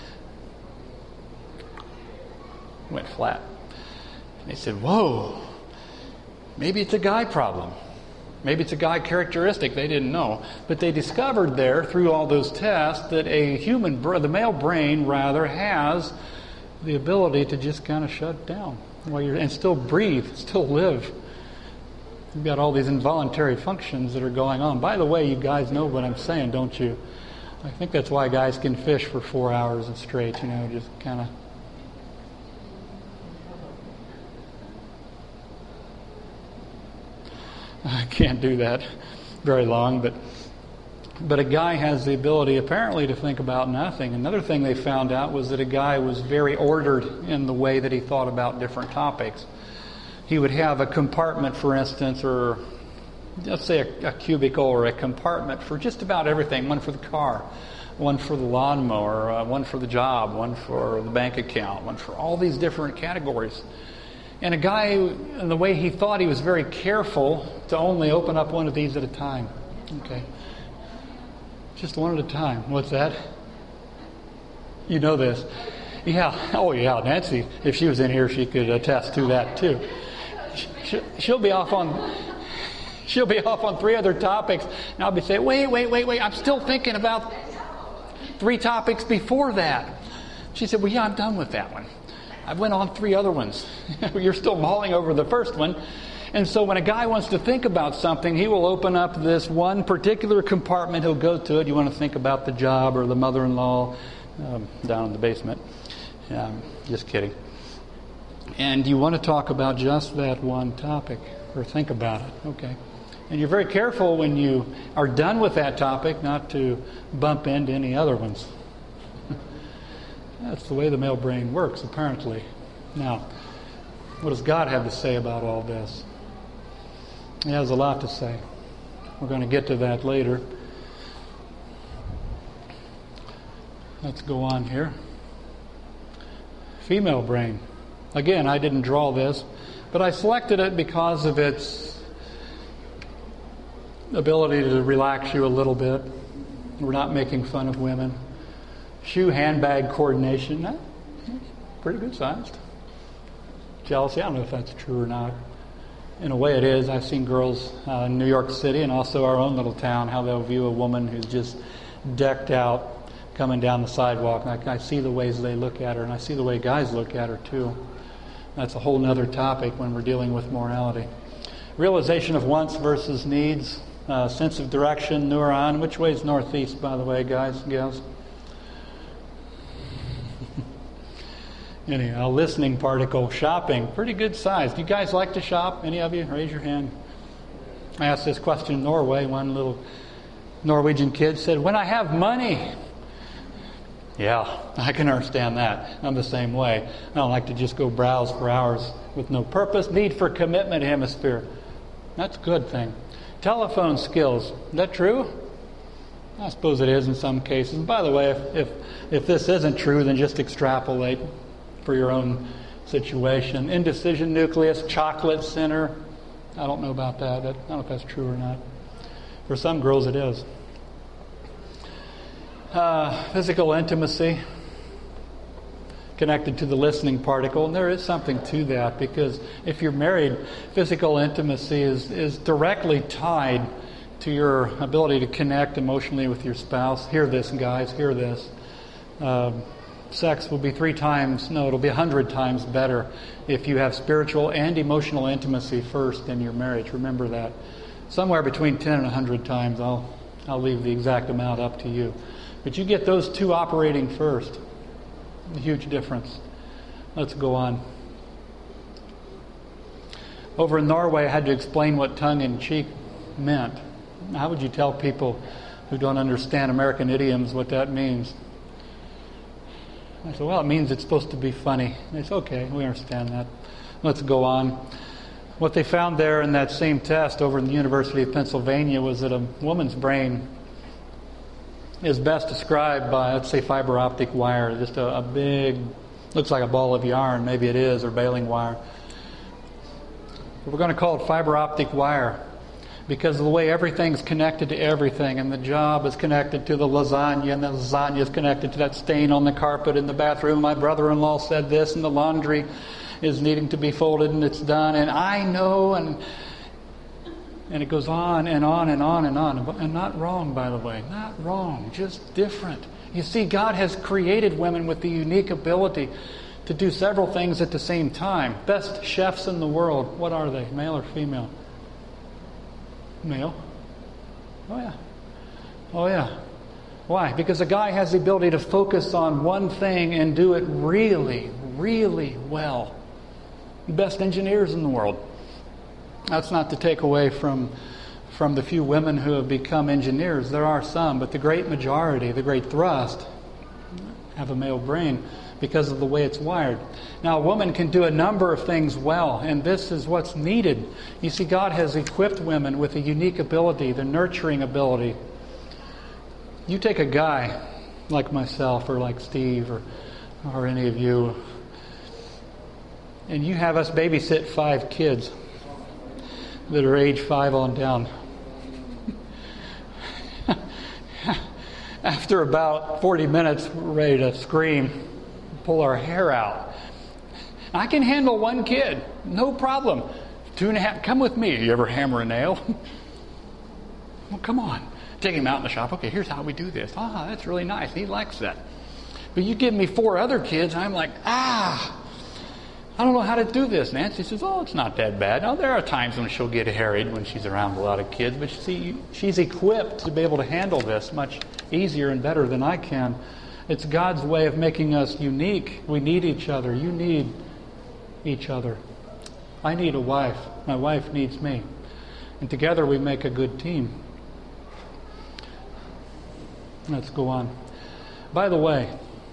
Went flat. And they said, whoa, maybe it's a guy problem. Maybe it's a guy characteristic. They didn't know. But they discovered there, through all those tests, that a human, the male brain, rather, has the ability to just kind of shut down while you're, and still breathe, still live. You've got all these involuntary functions that are going on. By the way, you guys know what I'm saying, don't you? I think that's why guys can fish for four hours straight, you know, just kind of. I can't do that very long, but but a guy has the ability apparently to think about nothing. Another thing they found out was that a guy was very ordered in the way that he thought about different topics. he would have a compartment, for instance, or let's say a, a cubicle or a compartment for just about everything. One for the car, one for the lawnmower, uh, one for the job, one for the bank account, one for all these different categories. And a guy, in the way he thought, he was very careful to only open up one of these at a time. Okay. Just one at a time. What's that? You know this. Yeah. Oh, yeah. Nancy, if she was in here, she could attest to that too. She'll be off on she'll be off on three other topics, and I'll be saying, wait, wait, wait, wait. I'm still thinking about three topics before that. She said, well, yeah, I'm done with that one. I went on three other ones. You're still mulling over the first one. And so when a guy wants to think about something, he will open up this one particular compartment. He'll go to it. You want to think about the job or the mother-in-law um, down in the basement. Um, just kidding. And you want to talk about just that one topic or think about it. Okay. And you're very careful when you are done with that topic not to bump into any other ones. That's the way the male brain works, apparently. Now, what does God have to say about all this? He has a lot to say. We're going to get to that later. Let's go on here. Female brain. Again, I didn't draw this, but I selected it because of its ability to relax you a little bit. We're not making fun of women. Shoe handbag coordination, that's pretty good sized. Jealousy, I don't know if that's true or not. In a way it is. I've seen girls uh, in New York City and also our own little town, how they'll view a woman who's just decked out coming down the sidewalk. And I, I see the ways they look at her, and I see the way guys look at her too. That's a whole other topic when we're dealing with morality. Realization of wants versus needs, uh, sense of direction, neuron. Which way is northeast, by the way, guys, gals? Anyhow, listening particle, shopping, pretty good size. Do you guys like to shop? Any of you? Raise your hand. I asked this question in Norway. One little Norwegian kid said, when I have money. Yeah, I can understand that. I'm the same way. I don't like to just go browse for hours with no purpose. Need for commitment hemisphere. That's a good thing. Telephone skills. Is that true? I suppose it is in some cases. And by the way, if, if, if this isn't true, then just extrapolate for your own situation. Indecision nucleus, chocolate center. I don't know about that. I don't know if that's true or not. For some girls it is. Uh, physical intimacy connected to the listening particle. And there is something to that, because if you're married, physical intimacy is, is directly tied to your ability to connect emotionally with your spouse. Hear this, guys, hear this. Um, Sex will be three times, no, it'll be a hundred times better if you have spiritual and emotional intimacy first in your marriage. Remember that. Somewhere between ten and a hundred times. I'll, I'll leave the exact amount up to you. But you get those two operating first. A huge difference. Let's go on. Over in Norway, I had to explain what tongue-in-cheek meant. How would you tell people who don't understand American idioms what that means? I said, well, it means it's supposed to be funny. They said, okay, we understand that. Let's go on. What they found there in that same test over in the University of Pennsylvania was that a woman's brain is best described by, let's say, fiber optic wire. Just a, a big, looks like a ball of yarn, maybe it is, or baling wire. But we're going to call it fiber optic wire, because of the way everything's connected to everything, and the job is connected to the lasagna, and the lasagna is connected to that stain on the carpet in the bathroom. My brother-in-law said this, and the laundry is needing to be folded, and it's done, and I know, and and it goes on and on and on and on. And not wrong, by the way. Not wrong, just different. You see, God has created women with the unique ability to do several things at the same time. Best chefs in the world. What are they, male or female? Male. Oh, yeah. Oh, yeah. Why? Because a guy has the ability to focus on one thing and do it really, really well. Best engineers in the world. That's not to take away from, from the few women who have become engineers. There are some, but the great majority, the great thrust, have a male brain. because of the way it's wired. Now, a woman can do a number of things well, and this is what's needed. You see, God has equipped women with a unique ability, the nurturing ability. You take a guy like myself or like Steve or, or any of you, and you have us babysit five kids that are age five on down. After about forty minutes, we're ready to scream, pull our hair out. I can handle one kid, no problem. Two and a half, come with me. You ever hammer a nail? Well, come on. Take him out in the shop. Okay, here's how we do this. Ah, that's really nice. He likes that. But you give me four other kids, I'm like, ah, I don't know how to do this. Nancy says, oh, it's not that bad. Now, there are times when she'll get harried when she's around a lot of kids, but see, she's equipped to be able to handle this much easier and better than I can. It's God's way of making us unique. We need each other. You need each other. I need a wife. My wife needs me. And together we make a good team. Let's go on. By the way,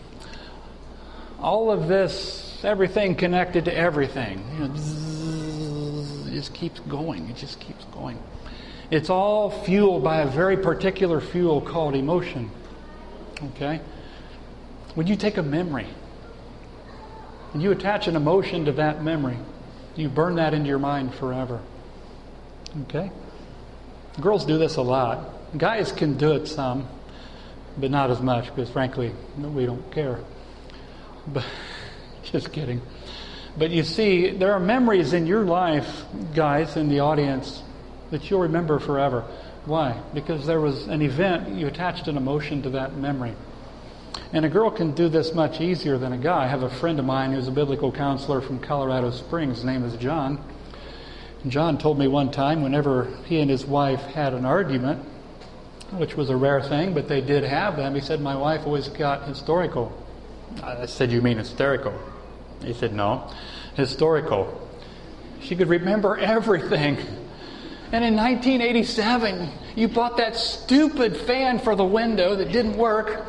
all of this, everything connected to everything, you know, zzz, it just keeps going. It just keeps going. It's all fueled by a very particular fuel called emotion. Okay? When you take a memory and you attach an emotion to that memory, you burn that into your mind forever. Okay? Girls do this a lot. Guys can do it some, but not as much because, frankly, we don't care. But just kidding. But you see, there are memories in your life, guys, in the audience, that you'll remember forever. Why? Because there was an event, you attached an emotion to that memory. And a girl can do this much easier than a guy. I have a friend of mine who's a biblical counselor from Colorado Springs. His name is John. And John told me one time whenever he and his wife had an argument, which was a rare thing, but they did have them, he said, my wife always got historical. I said, you mean hysterical? He said, no, historical. She could remember everything. And in nineteen eighty-seven, you bought that stupid fan for the window that didn't work.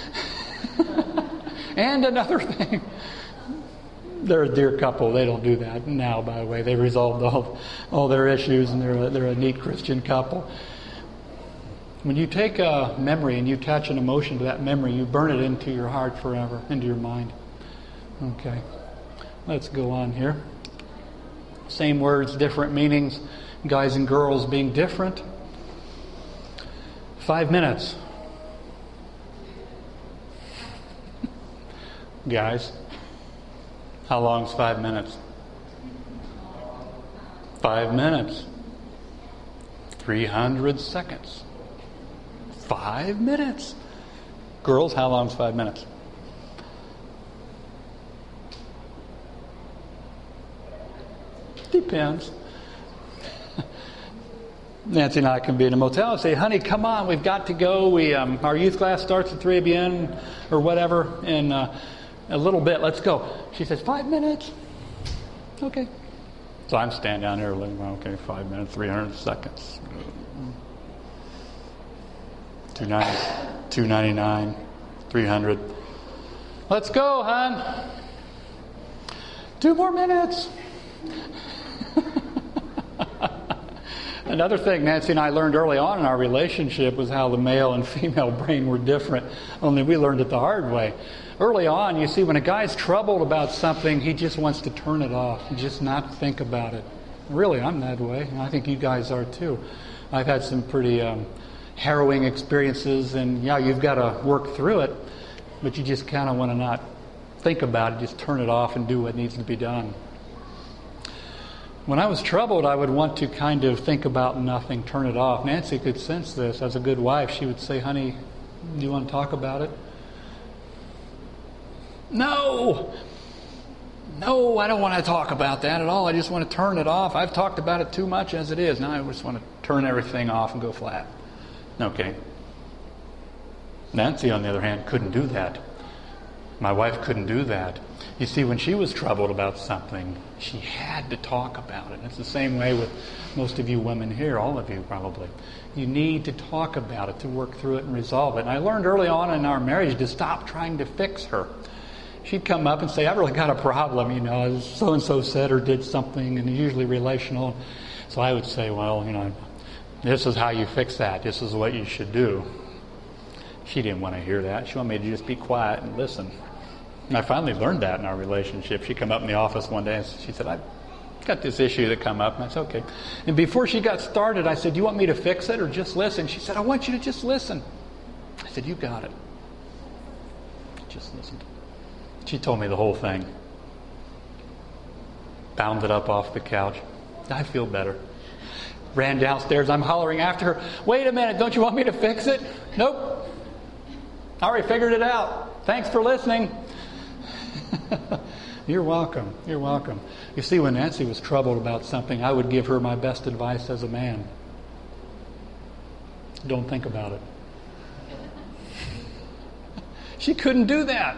And another thing. They're a dear couple. They don't do that now, by the way. They resolved all, all their issues, and they're a, they're a neat Christian couple. When you take a memory and you attach an emotion to that memory, you burn it into your heart forever, into your mind. Okay. Let's go on here. Same words, different meanings. Guys and girls being different. Five minutes. Guys, how long's five minutes? Five minutes. Three hundred seconds. Five minutes. Girls, how long's five minutes? Depends. Nancy and I can be in a motel and say, honey, come on, we've got to go. We um, our youth class starts at three p.m. or whatever in uh, a little bit. Let's go. She says, five minutes. Okay. So I'm standing down here looking, okay, five minutes, three hundred seconds. two ninety, two ninety-nine, three hundred. Let's go, hon. Two more minutes. Another thing Nancy and I learned early on in our relationship was how the male and female brain were different. Only we learned it the hard way. Early on, you see, when a guy's troubled about something, he just wants to turn it off and just not think about it. Really, I'm that way, and I think you guys are too. I've had some pretty um, harrowing experiences, and yeah, you've got to work through it, but you just kind of want to not think about it, just turn it off and do what needs to be done. When I was troubled, I would want to kind of think about nothing, turn it off. Nancy could sense this. As a good wife, she would say, honey, do you want to talk about it? No! No, I don't want to talk about that at all. I just want to turn it off. I've talked about it too much as it is. Now I just want to turn everything off and go flat. Okay. Nancy, on the other hand, couldn't do that. My wife couldn't do that. You see, when she was troubled about something, she had to talk about it. It's the same way with most of you women here, all of you probably. You need to talk about it, to work through it and resolve it. And I learned early on in our marriage to stop trying to fix her she'd come up and say, I've really got a problem, you know, so-and-so said or did something, and usually relational. So I would say, well, you know, this is how you fix that. This is what you should do. She didn't want to hear that. She wanted me to just be quiet and listen. And I finally learned that in our relationship. She came up in the office one day and she said, I've got this issue that come up. And I said, okay. And before she got started, I said, do you want me to fix it or just listen? She said, I want you to just listen. I said, you got it. Just listen. She told me the whole thing. Bounded up off the couch. I feel better. Ran downstairs. I'm hollering after her, wait a minute, don't you want me to fix it? Nope. I already figured it out. Thanks for listening. You're welcome. You're welcome. You see, when Nancy was troubled about something, I would give her my best advice as a man. Don't think about it. She couldn't do that.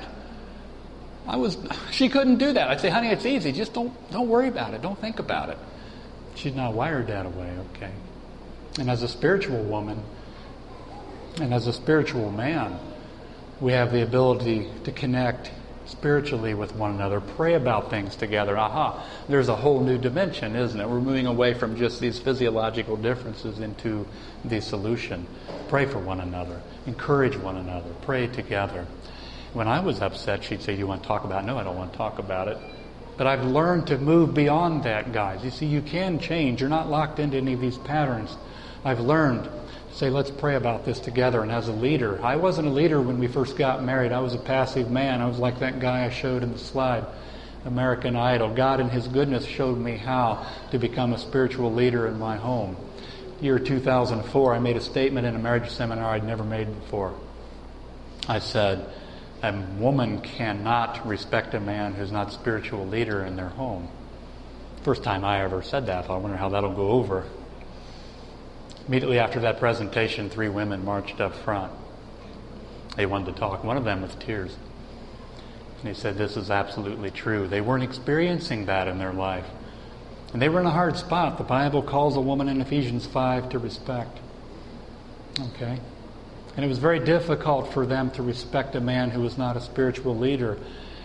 I was. She couldn't do that. I'd say, honey, it's easy. Just don't don't worry about it. Don't think about it. She's not wired that way, okay? And as a spiritual woman, and as a spiritual man, we have the ability to connect spiritually with one another, pray about things together. Aha, there's a whole new dimension, isn't it? We're moving away from just these physiological differences into the solution. Pray for one another. Encourage one another. Pray together. When I was upset, she'd say, do you want to talk about it? No, I don't want to talk about it. But I've learned to move beyond that, guys. You see, you can change. You're not locked into any of these patterns. I've learned to say, let's pray about this together. And as a leader, I wasn't a leader when we first got married. I was a passive man. I was like that guy I showed in the slide, American Idol. God in His goodness showed me how to become a spiritual leader in my home. Year two thousand four, I made a statement in a marriage seminar I'd never made before. I said, a woman cannot respect a man who's not a spiritual leader in their home. First time I ever said that. I thought, I wonder how that'll go over. Immediately after that presentation, three women marched up front. They wanted to talk. One of them with tears. And they said, this is absolutely true. They weren't experiencing that in their life. And they were in a hard spot. The Bible calls a woman in Ephesians five to respect. Okay? And it was very difficult for them to respect a man who was not a spiritual leader.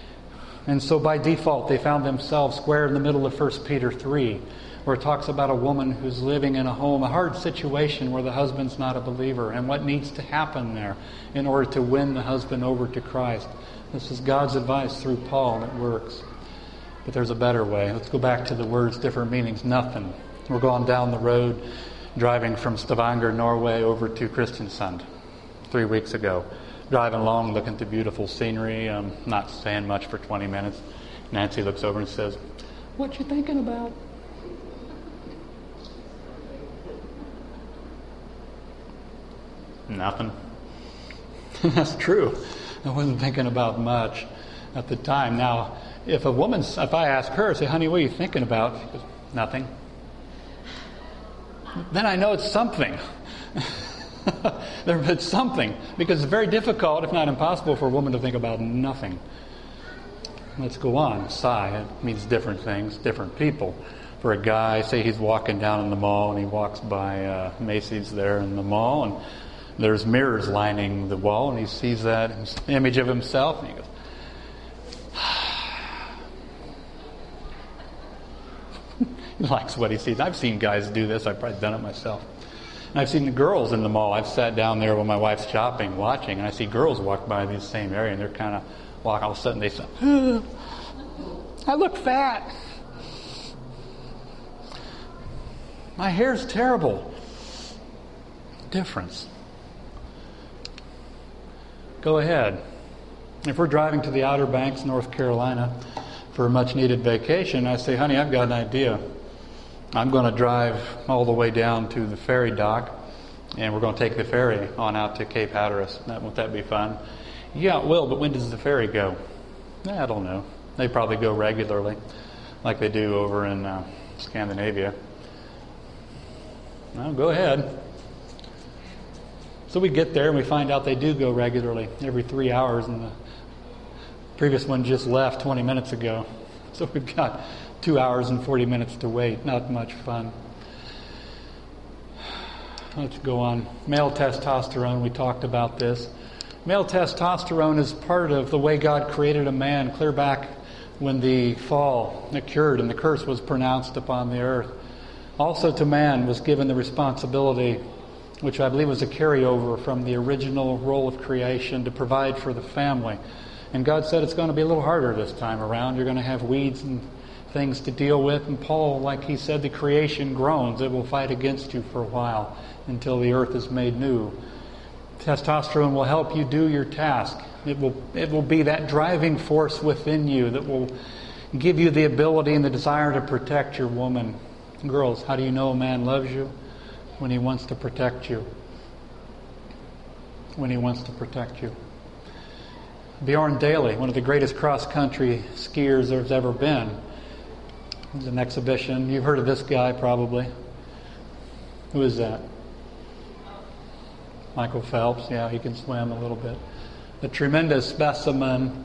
And so by default, they found themselves square in the middle of First Peter three, where it talks about a woman who's living in a home, a hard situation where the husband's not a believer, and what needs to happen there in order to win the husband over to Christ. This is God's advice through Paul, and it works. But there's a better way. Let's go back to the words, different meanings. Nothing. We're going down the road, driving from Stavanger, Norway, over to Kristiansand three weeks ago. Driving along, looking at the beautiful scenery, um, not saying much for twenty minutes. Nancy looks over and says, what you thinking about? Nothing. That's true. I wasn't thinking about much at the time. Now, if a woman, if I ask her, say, honey, what are you thinking about? She goes, nothing. Then I know it's something. It's something. Because it's very difficult, if not impossible, for a woman to think about nothing. Let's go on. Sigh. It means different things, different people. For a guy, say he's walking down in the mall and he walks by uh, Macy's there in the mall, and there's mirrors lining the wall, and he sees that image of himself, and he goes, he likes what he sees. I've seen guys do this. I've probably done it myself. And I've seen the girls in the mall. I've sat down there when my wife's shopping, watching, and I see girls walk by this same area, and they're kind of walking. All of a sudden, they say, oh, I look fat. My hair's terrible. Difference. Go ahead. If we're driving to the Outer Banks, North Carolina, for a much-needed vacation, I say, honey, I've got an idea. I'm going to drive all the way down to the ferry dock, and we're going to take the ferry on out to Cape Hatteras. That, won't that be fun? Yeah, it will, but when does the ferry go? I don't know. They probably go regularly, like they do over in uh, Scandinavia. Well, go ahead. So we get there and we find out they do go regularly, every three hours, and the previous one just left twenty minutes ago. So we've got two hours and forty minutes to wait. Not much fun. Let's go on. Male testosterone, we talked about this. Male testosterone is part of the way God created a man clear back when the fall occurred and the curse was pronounced upon the earth. Also to man was given the responsibility, which I believe was a carryover from the original role of creation, to provide for the family. And God said it's going to be a little harder this time around. You're going to have weeds and things to deal with. And Paul, like he said, the creation groans. It will fight against you for a while until the earth is made new. Testosterone will help you do your task. It will, it will be that driving force within you that will give you the ability and the desire to protect your woman. Girls, how do you know a man loves you? When he wants to protect you. When he wants to protect you. Bjorn Daly, one of the greatest cross-country skiers there's ever been. There's an exhibition. You've heard of this guy probably. Who is that? Michael Phelps. Yeah, he can swim a little bit. A tremendous specimen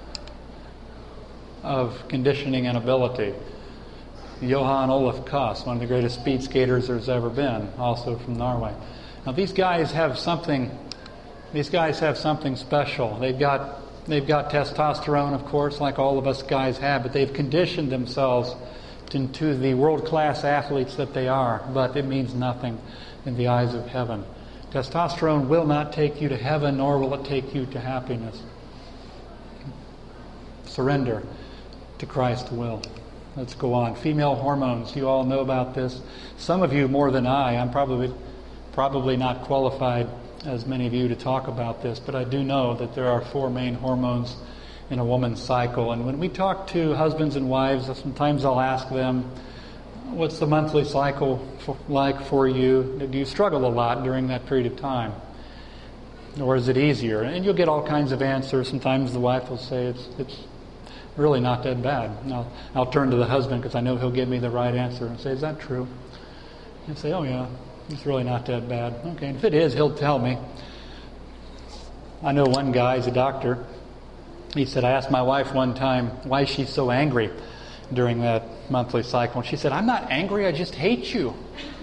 of conditioning and ability. Johan Olaf Koss, one of the greatest speed skaters there's ever been, also from Norway. Now these guys have something. These guys have something special. They've got they've got testosterone, of course, like all of us guys have, but they've conditioned themselves into the world-class athletes that they are. But it means nothing in the eyes of heaven. Testosterone will not take you to heaven, nor will it take you to happiness. Surrender to Christ's will. Let's go on. Female hormones. You all know about this. Some of you more than I. I'm probably probably not qualified, as many of you, to talk about this, but I do know that there are four main hormones in a woman's cycle. And when we talk to husbands and wives, sometimes I'll ask them, what's the monthly cycle for, like for you? Do you struggle a lot during that period of time? Or is it easier? And you'll get all kinds of answers. Sometimes the wife will say it's it's really not that bad. And I'll, I'll turn to the husband because I know he'll give me the right answer and say, is that true? And say, oh yeah, it's really not that bad. Okay, and if it is, he'll tell me. I know one guy, he's a doctor. He said, I asked my wife one time why she's so angry during that monthly cycle. And she said, I'm not angry, I just hate you.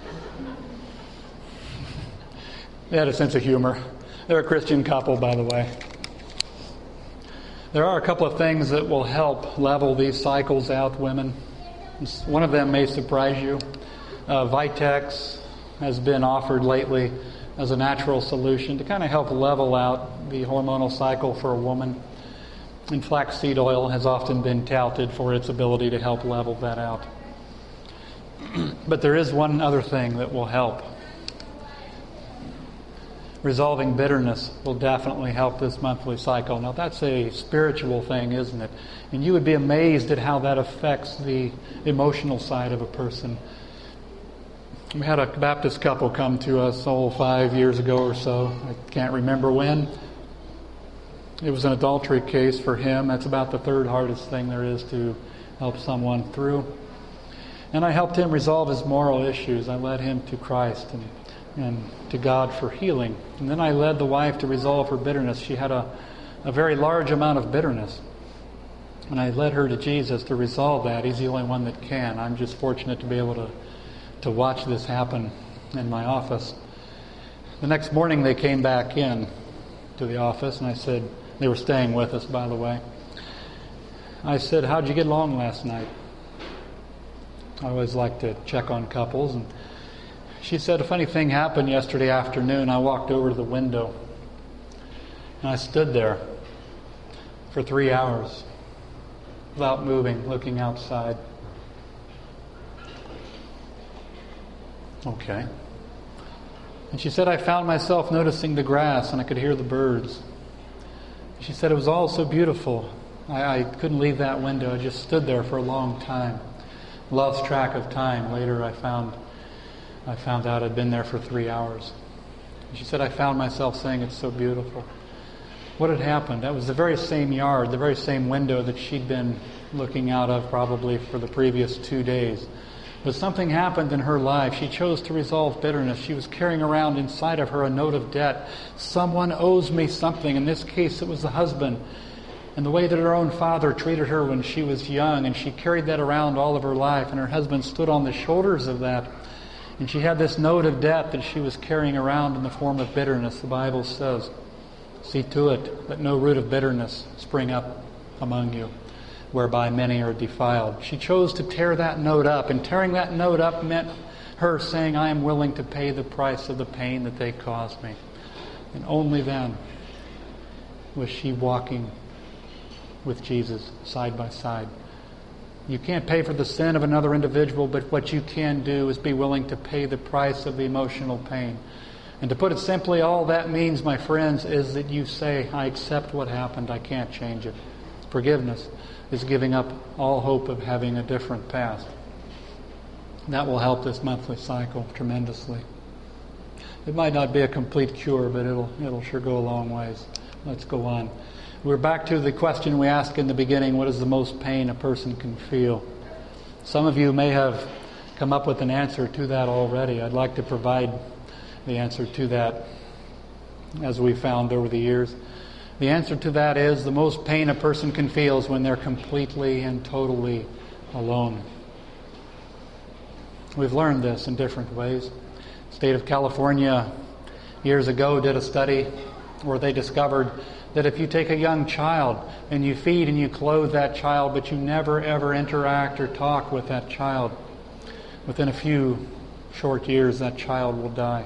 They had a sense of humor. They're a Christian couple, by the way. There are a couple of things that will help level these cycles out, women. One of them may surprise you. Uh, Vitex has been offered lately as a natural solution to kind of help level out the hormonal cycle for a woman. And flaxseed oil has often been touted for its ability to help level that out. But there is one other thing that will help. Resolving bitterness will definitely help this monthly cycle. Now that's a spiritual thing, isn't it? And you would be amazed at how that affects the emotional side of a person. We had a Baptist couple come to us, oh, five years ago or so. I can't remember when. It was an adultery case for him. That's about the third hardest thing there is to help someone through. And I helped him resolve his moral issues. I led him to Christ and and to God for healing. And then I led the wife to resolve her bitterness. She had a, a very large amount of bitterness. And I led her to Jesus to resolve that. He's the only one that can. I'm just fortunate to be able to, to watch this happen in my office. The next morning they came back in to the office and I said, they were staying with us, by the way. I said, how'd you get along last night? I always like to check on couples. And she said, a funny thing happened yesterday afternoon. I walked over to the window and I stood there for three hours without moving, looking outside. Okay. And she said, I found myself noticing the grass and I could hear the birds. She said, it was all so beautiful. I, I couldn't leave that window. I just stood there for a long time. Lost track of time. Later I found I found out I'd been there for three hours. She said, I found myself saying, it's so beautiful. What had happened? That was the very same yard, the very same window that she'd been looking out of probably for the previous two days. But something happened in her life. She chose to resolve bitterness. She was carrying around inside of her a note of debt. Someone owes me something. In this case, it was the husband. And the way that her own father treated her when she was young, and she carried that around all of her life, and her husband stood on the shoulders of that. And she had this note of debt that she was carrying around in the form of bitterness, the Bible says. See to it that no root of bitterness spring up among you, whereby many are defiled. She chose to tear that note up, and tearing that note up meant her saying, I am willing to pay the price of the pain that they caused me. And only then was she walking with Jesus side by side. You can't pay for the sin of another individual, but what you can do is be willing to pay the price of the emotional pain. And to put it simply, all that means, my friends, is that you say, I accept what happened, I can't change it. Forgiveness is giving up all hope of having a different past. That will help this monthly cycle tremendously. It might not be a complete cure, but it'll it'll sure go a long ways. Let's go on. We're back to the question we asked in the beginning, what is the most pain a person can feel? Some of you may have come up with an answer to that already. I'd like to provide the answer to that, as we found over the years. The answer to that is the most pain a person can feel is when they're completely and totally alone. We've learned this in different ways. The state of California years ago did a study where they discovered that if you take a young child and you feed and you clothe that child, but you never ever interact or talk with that child, within a few short years that child will die.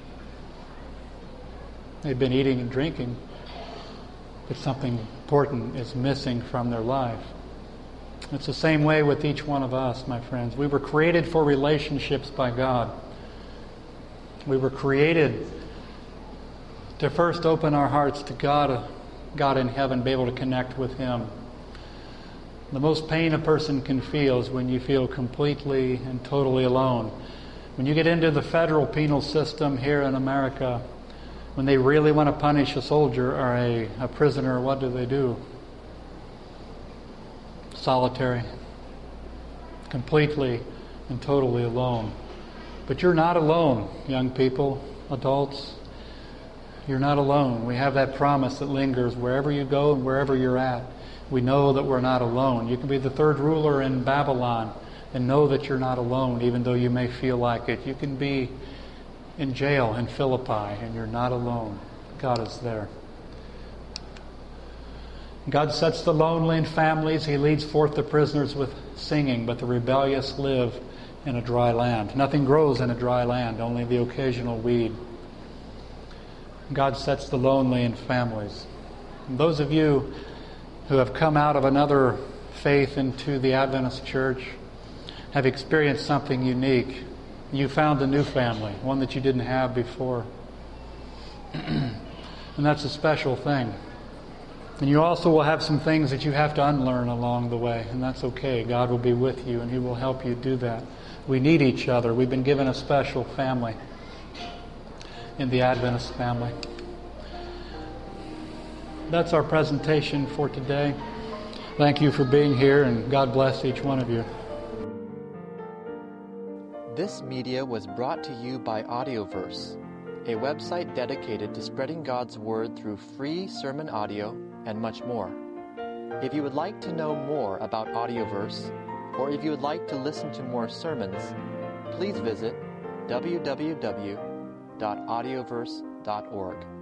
They've been eating and drinking, but something important is missing from their life. It's the same way with each one of us, my friends. We were created for relationships by God. We were created to first open our hearts to God, God in heaven, be able to connect with Him. The most pain a person can feel is when you feel completely and totally alone. When you get into the federal penal system here in America, when they really want to punish a soldier or a, a prisoner, what do they do? Solitary. Completely and totally alone. But you're not alone, young people, adults. You're not alone. We have that promise that lingers wherever you go and wherever you're at. We know that we're not alone. You can be the third ruler in Babylon and know that you're not alone, even though you may feel like it. You can be in jail in Philippi and you're not alone. God is there. God sets the lonely in families. He leads forth the prisoners with singing, but the rebellious live in a dry land. Nothing grows in a dry land, only the occasional weed. God sets the lonely in families. And those of you who have come out of another faith into the Adventist church have experienced something unique. You found a new family, one that you didn't have before. And that's a special thing. And you also will have some things that you have to unlearn along the way, and that's okay. God will be with you, and He will help you do that. We need each other. We've been given a special family in the Adventist family. That's our presentation for today. Thank you for being here, and God bless each one of you. This media was brought to you by Audioverse, a website dedicated to spreading God's Word through free sermon audio and much more. If you would like to know more about Audioverse, or if you would like to listen to more sermons, please visit w w w dot audioverse dot org.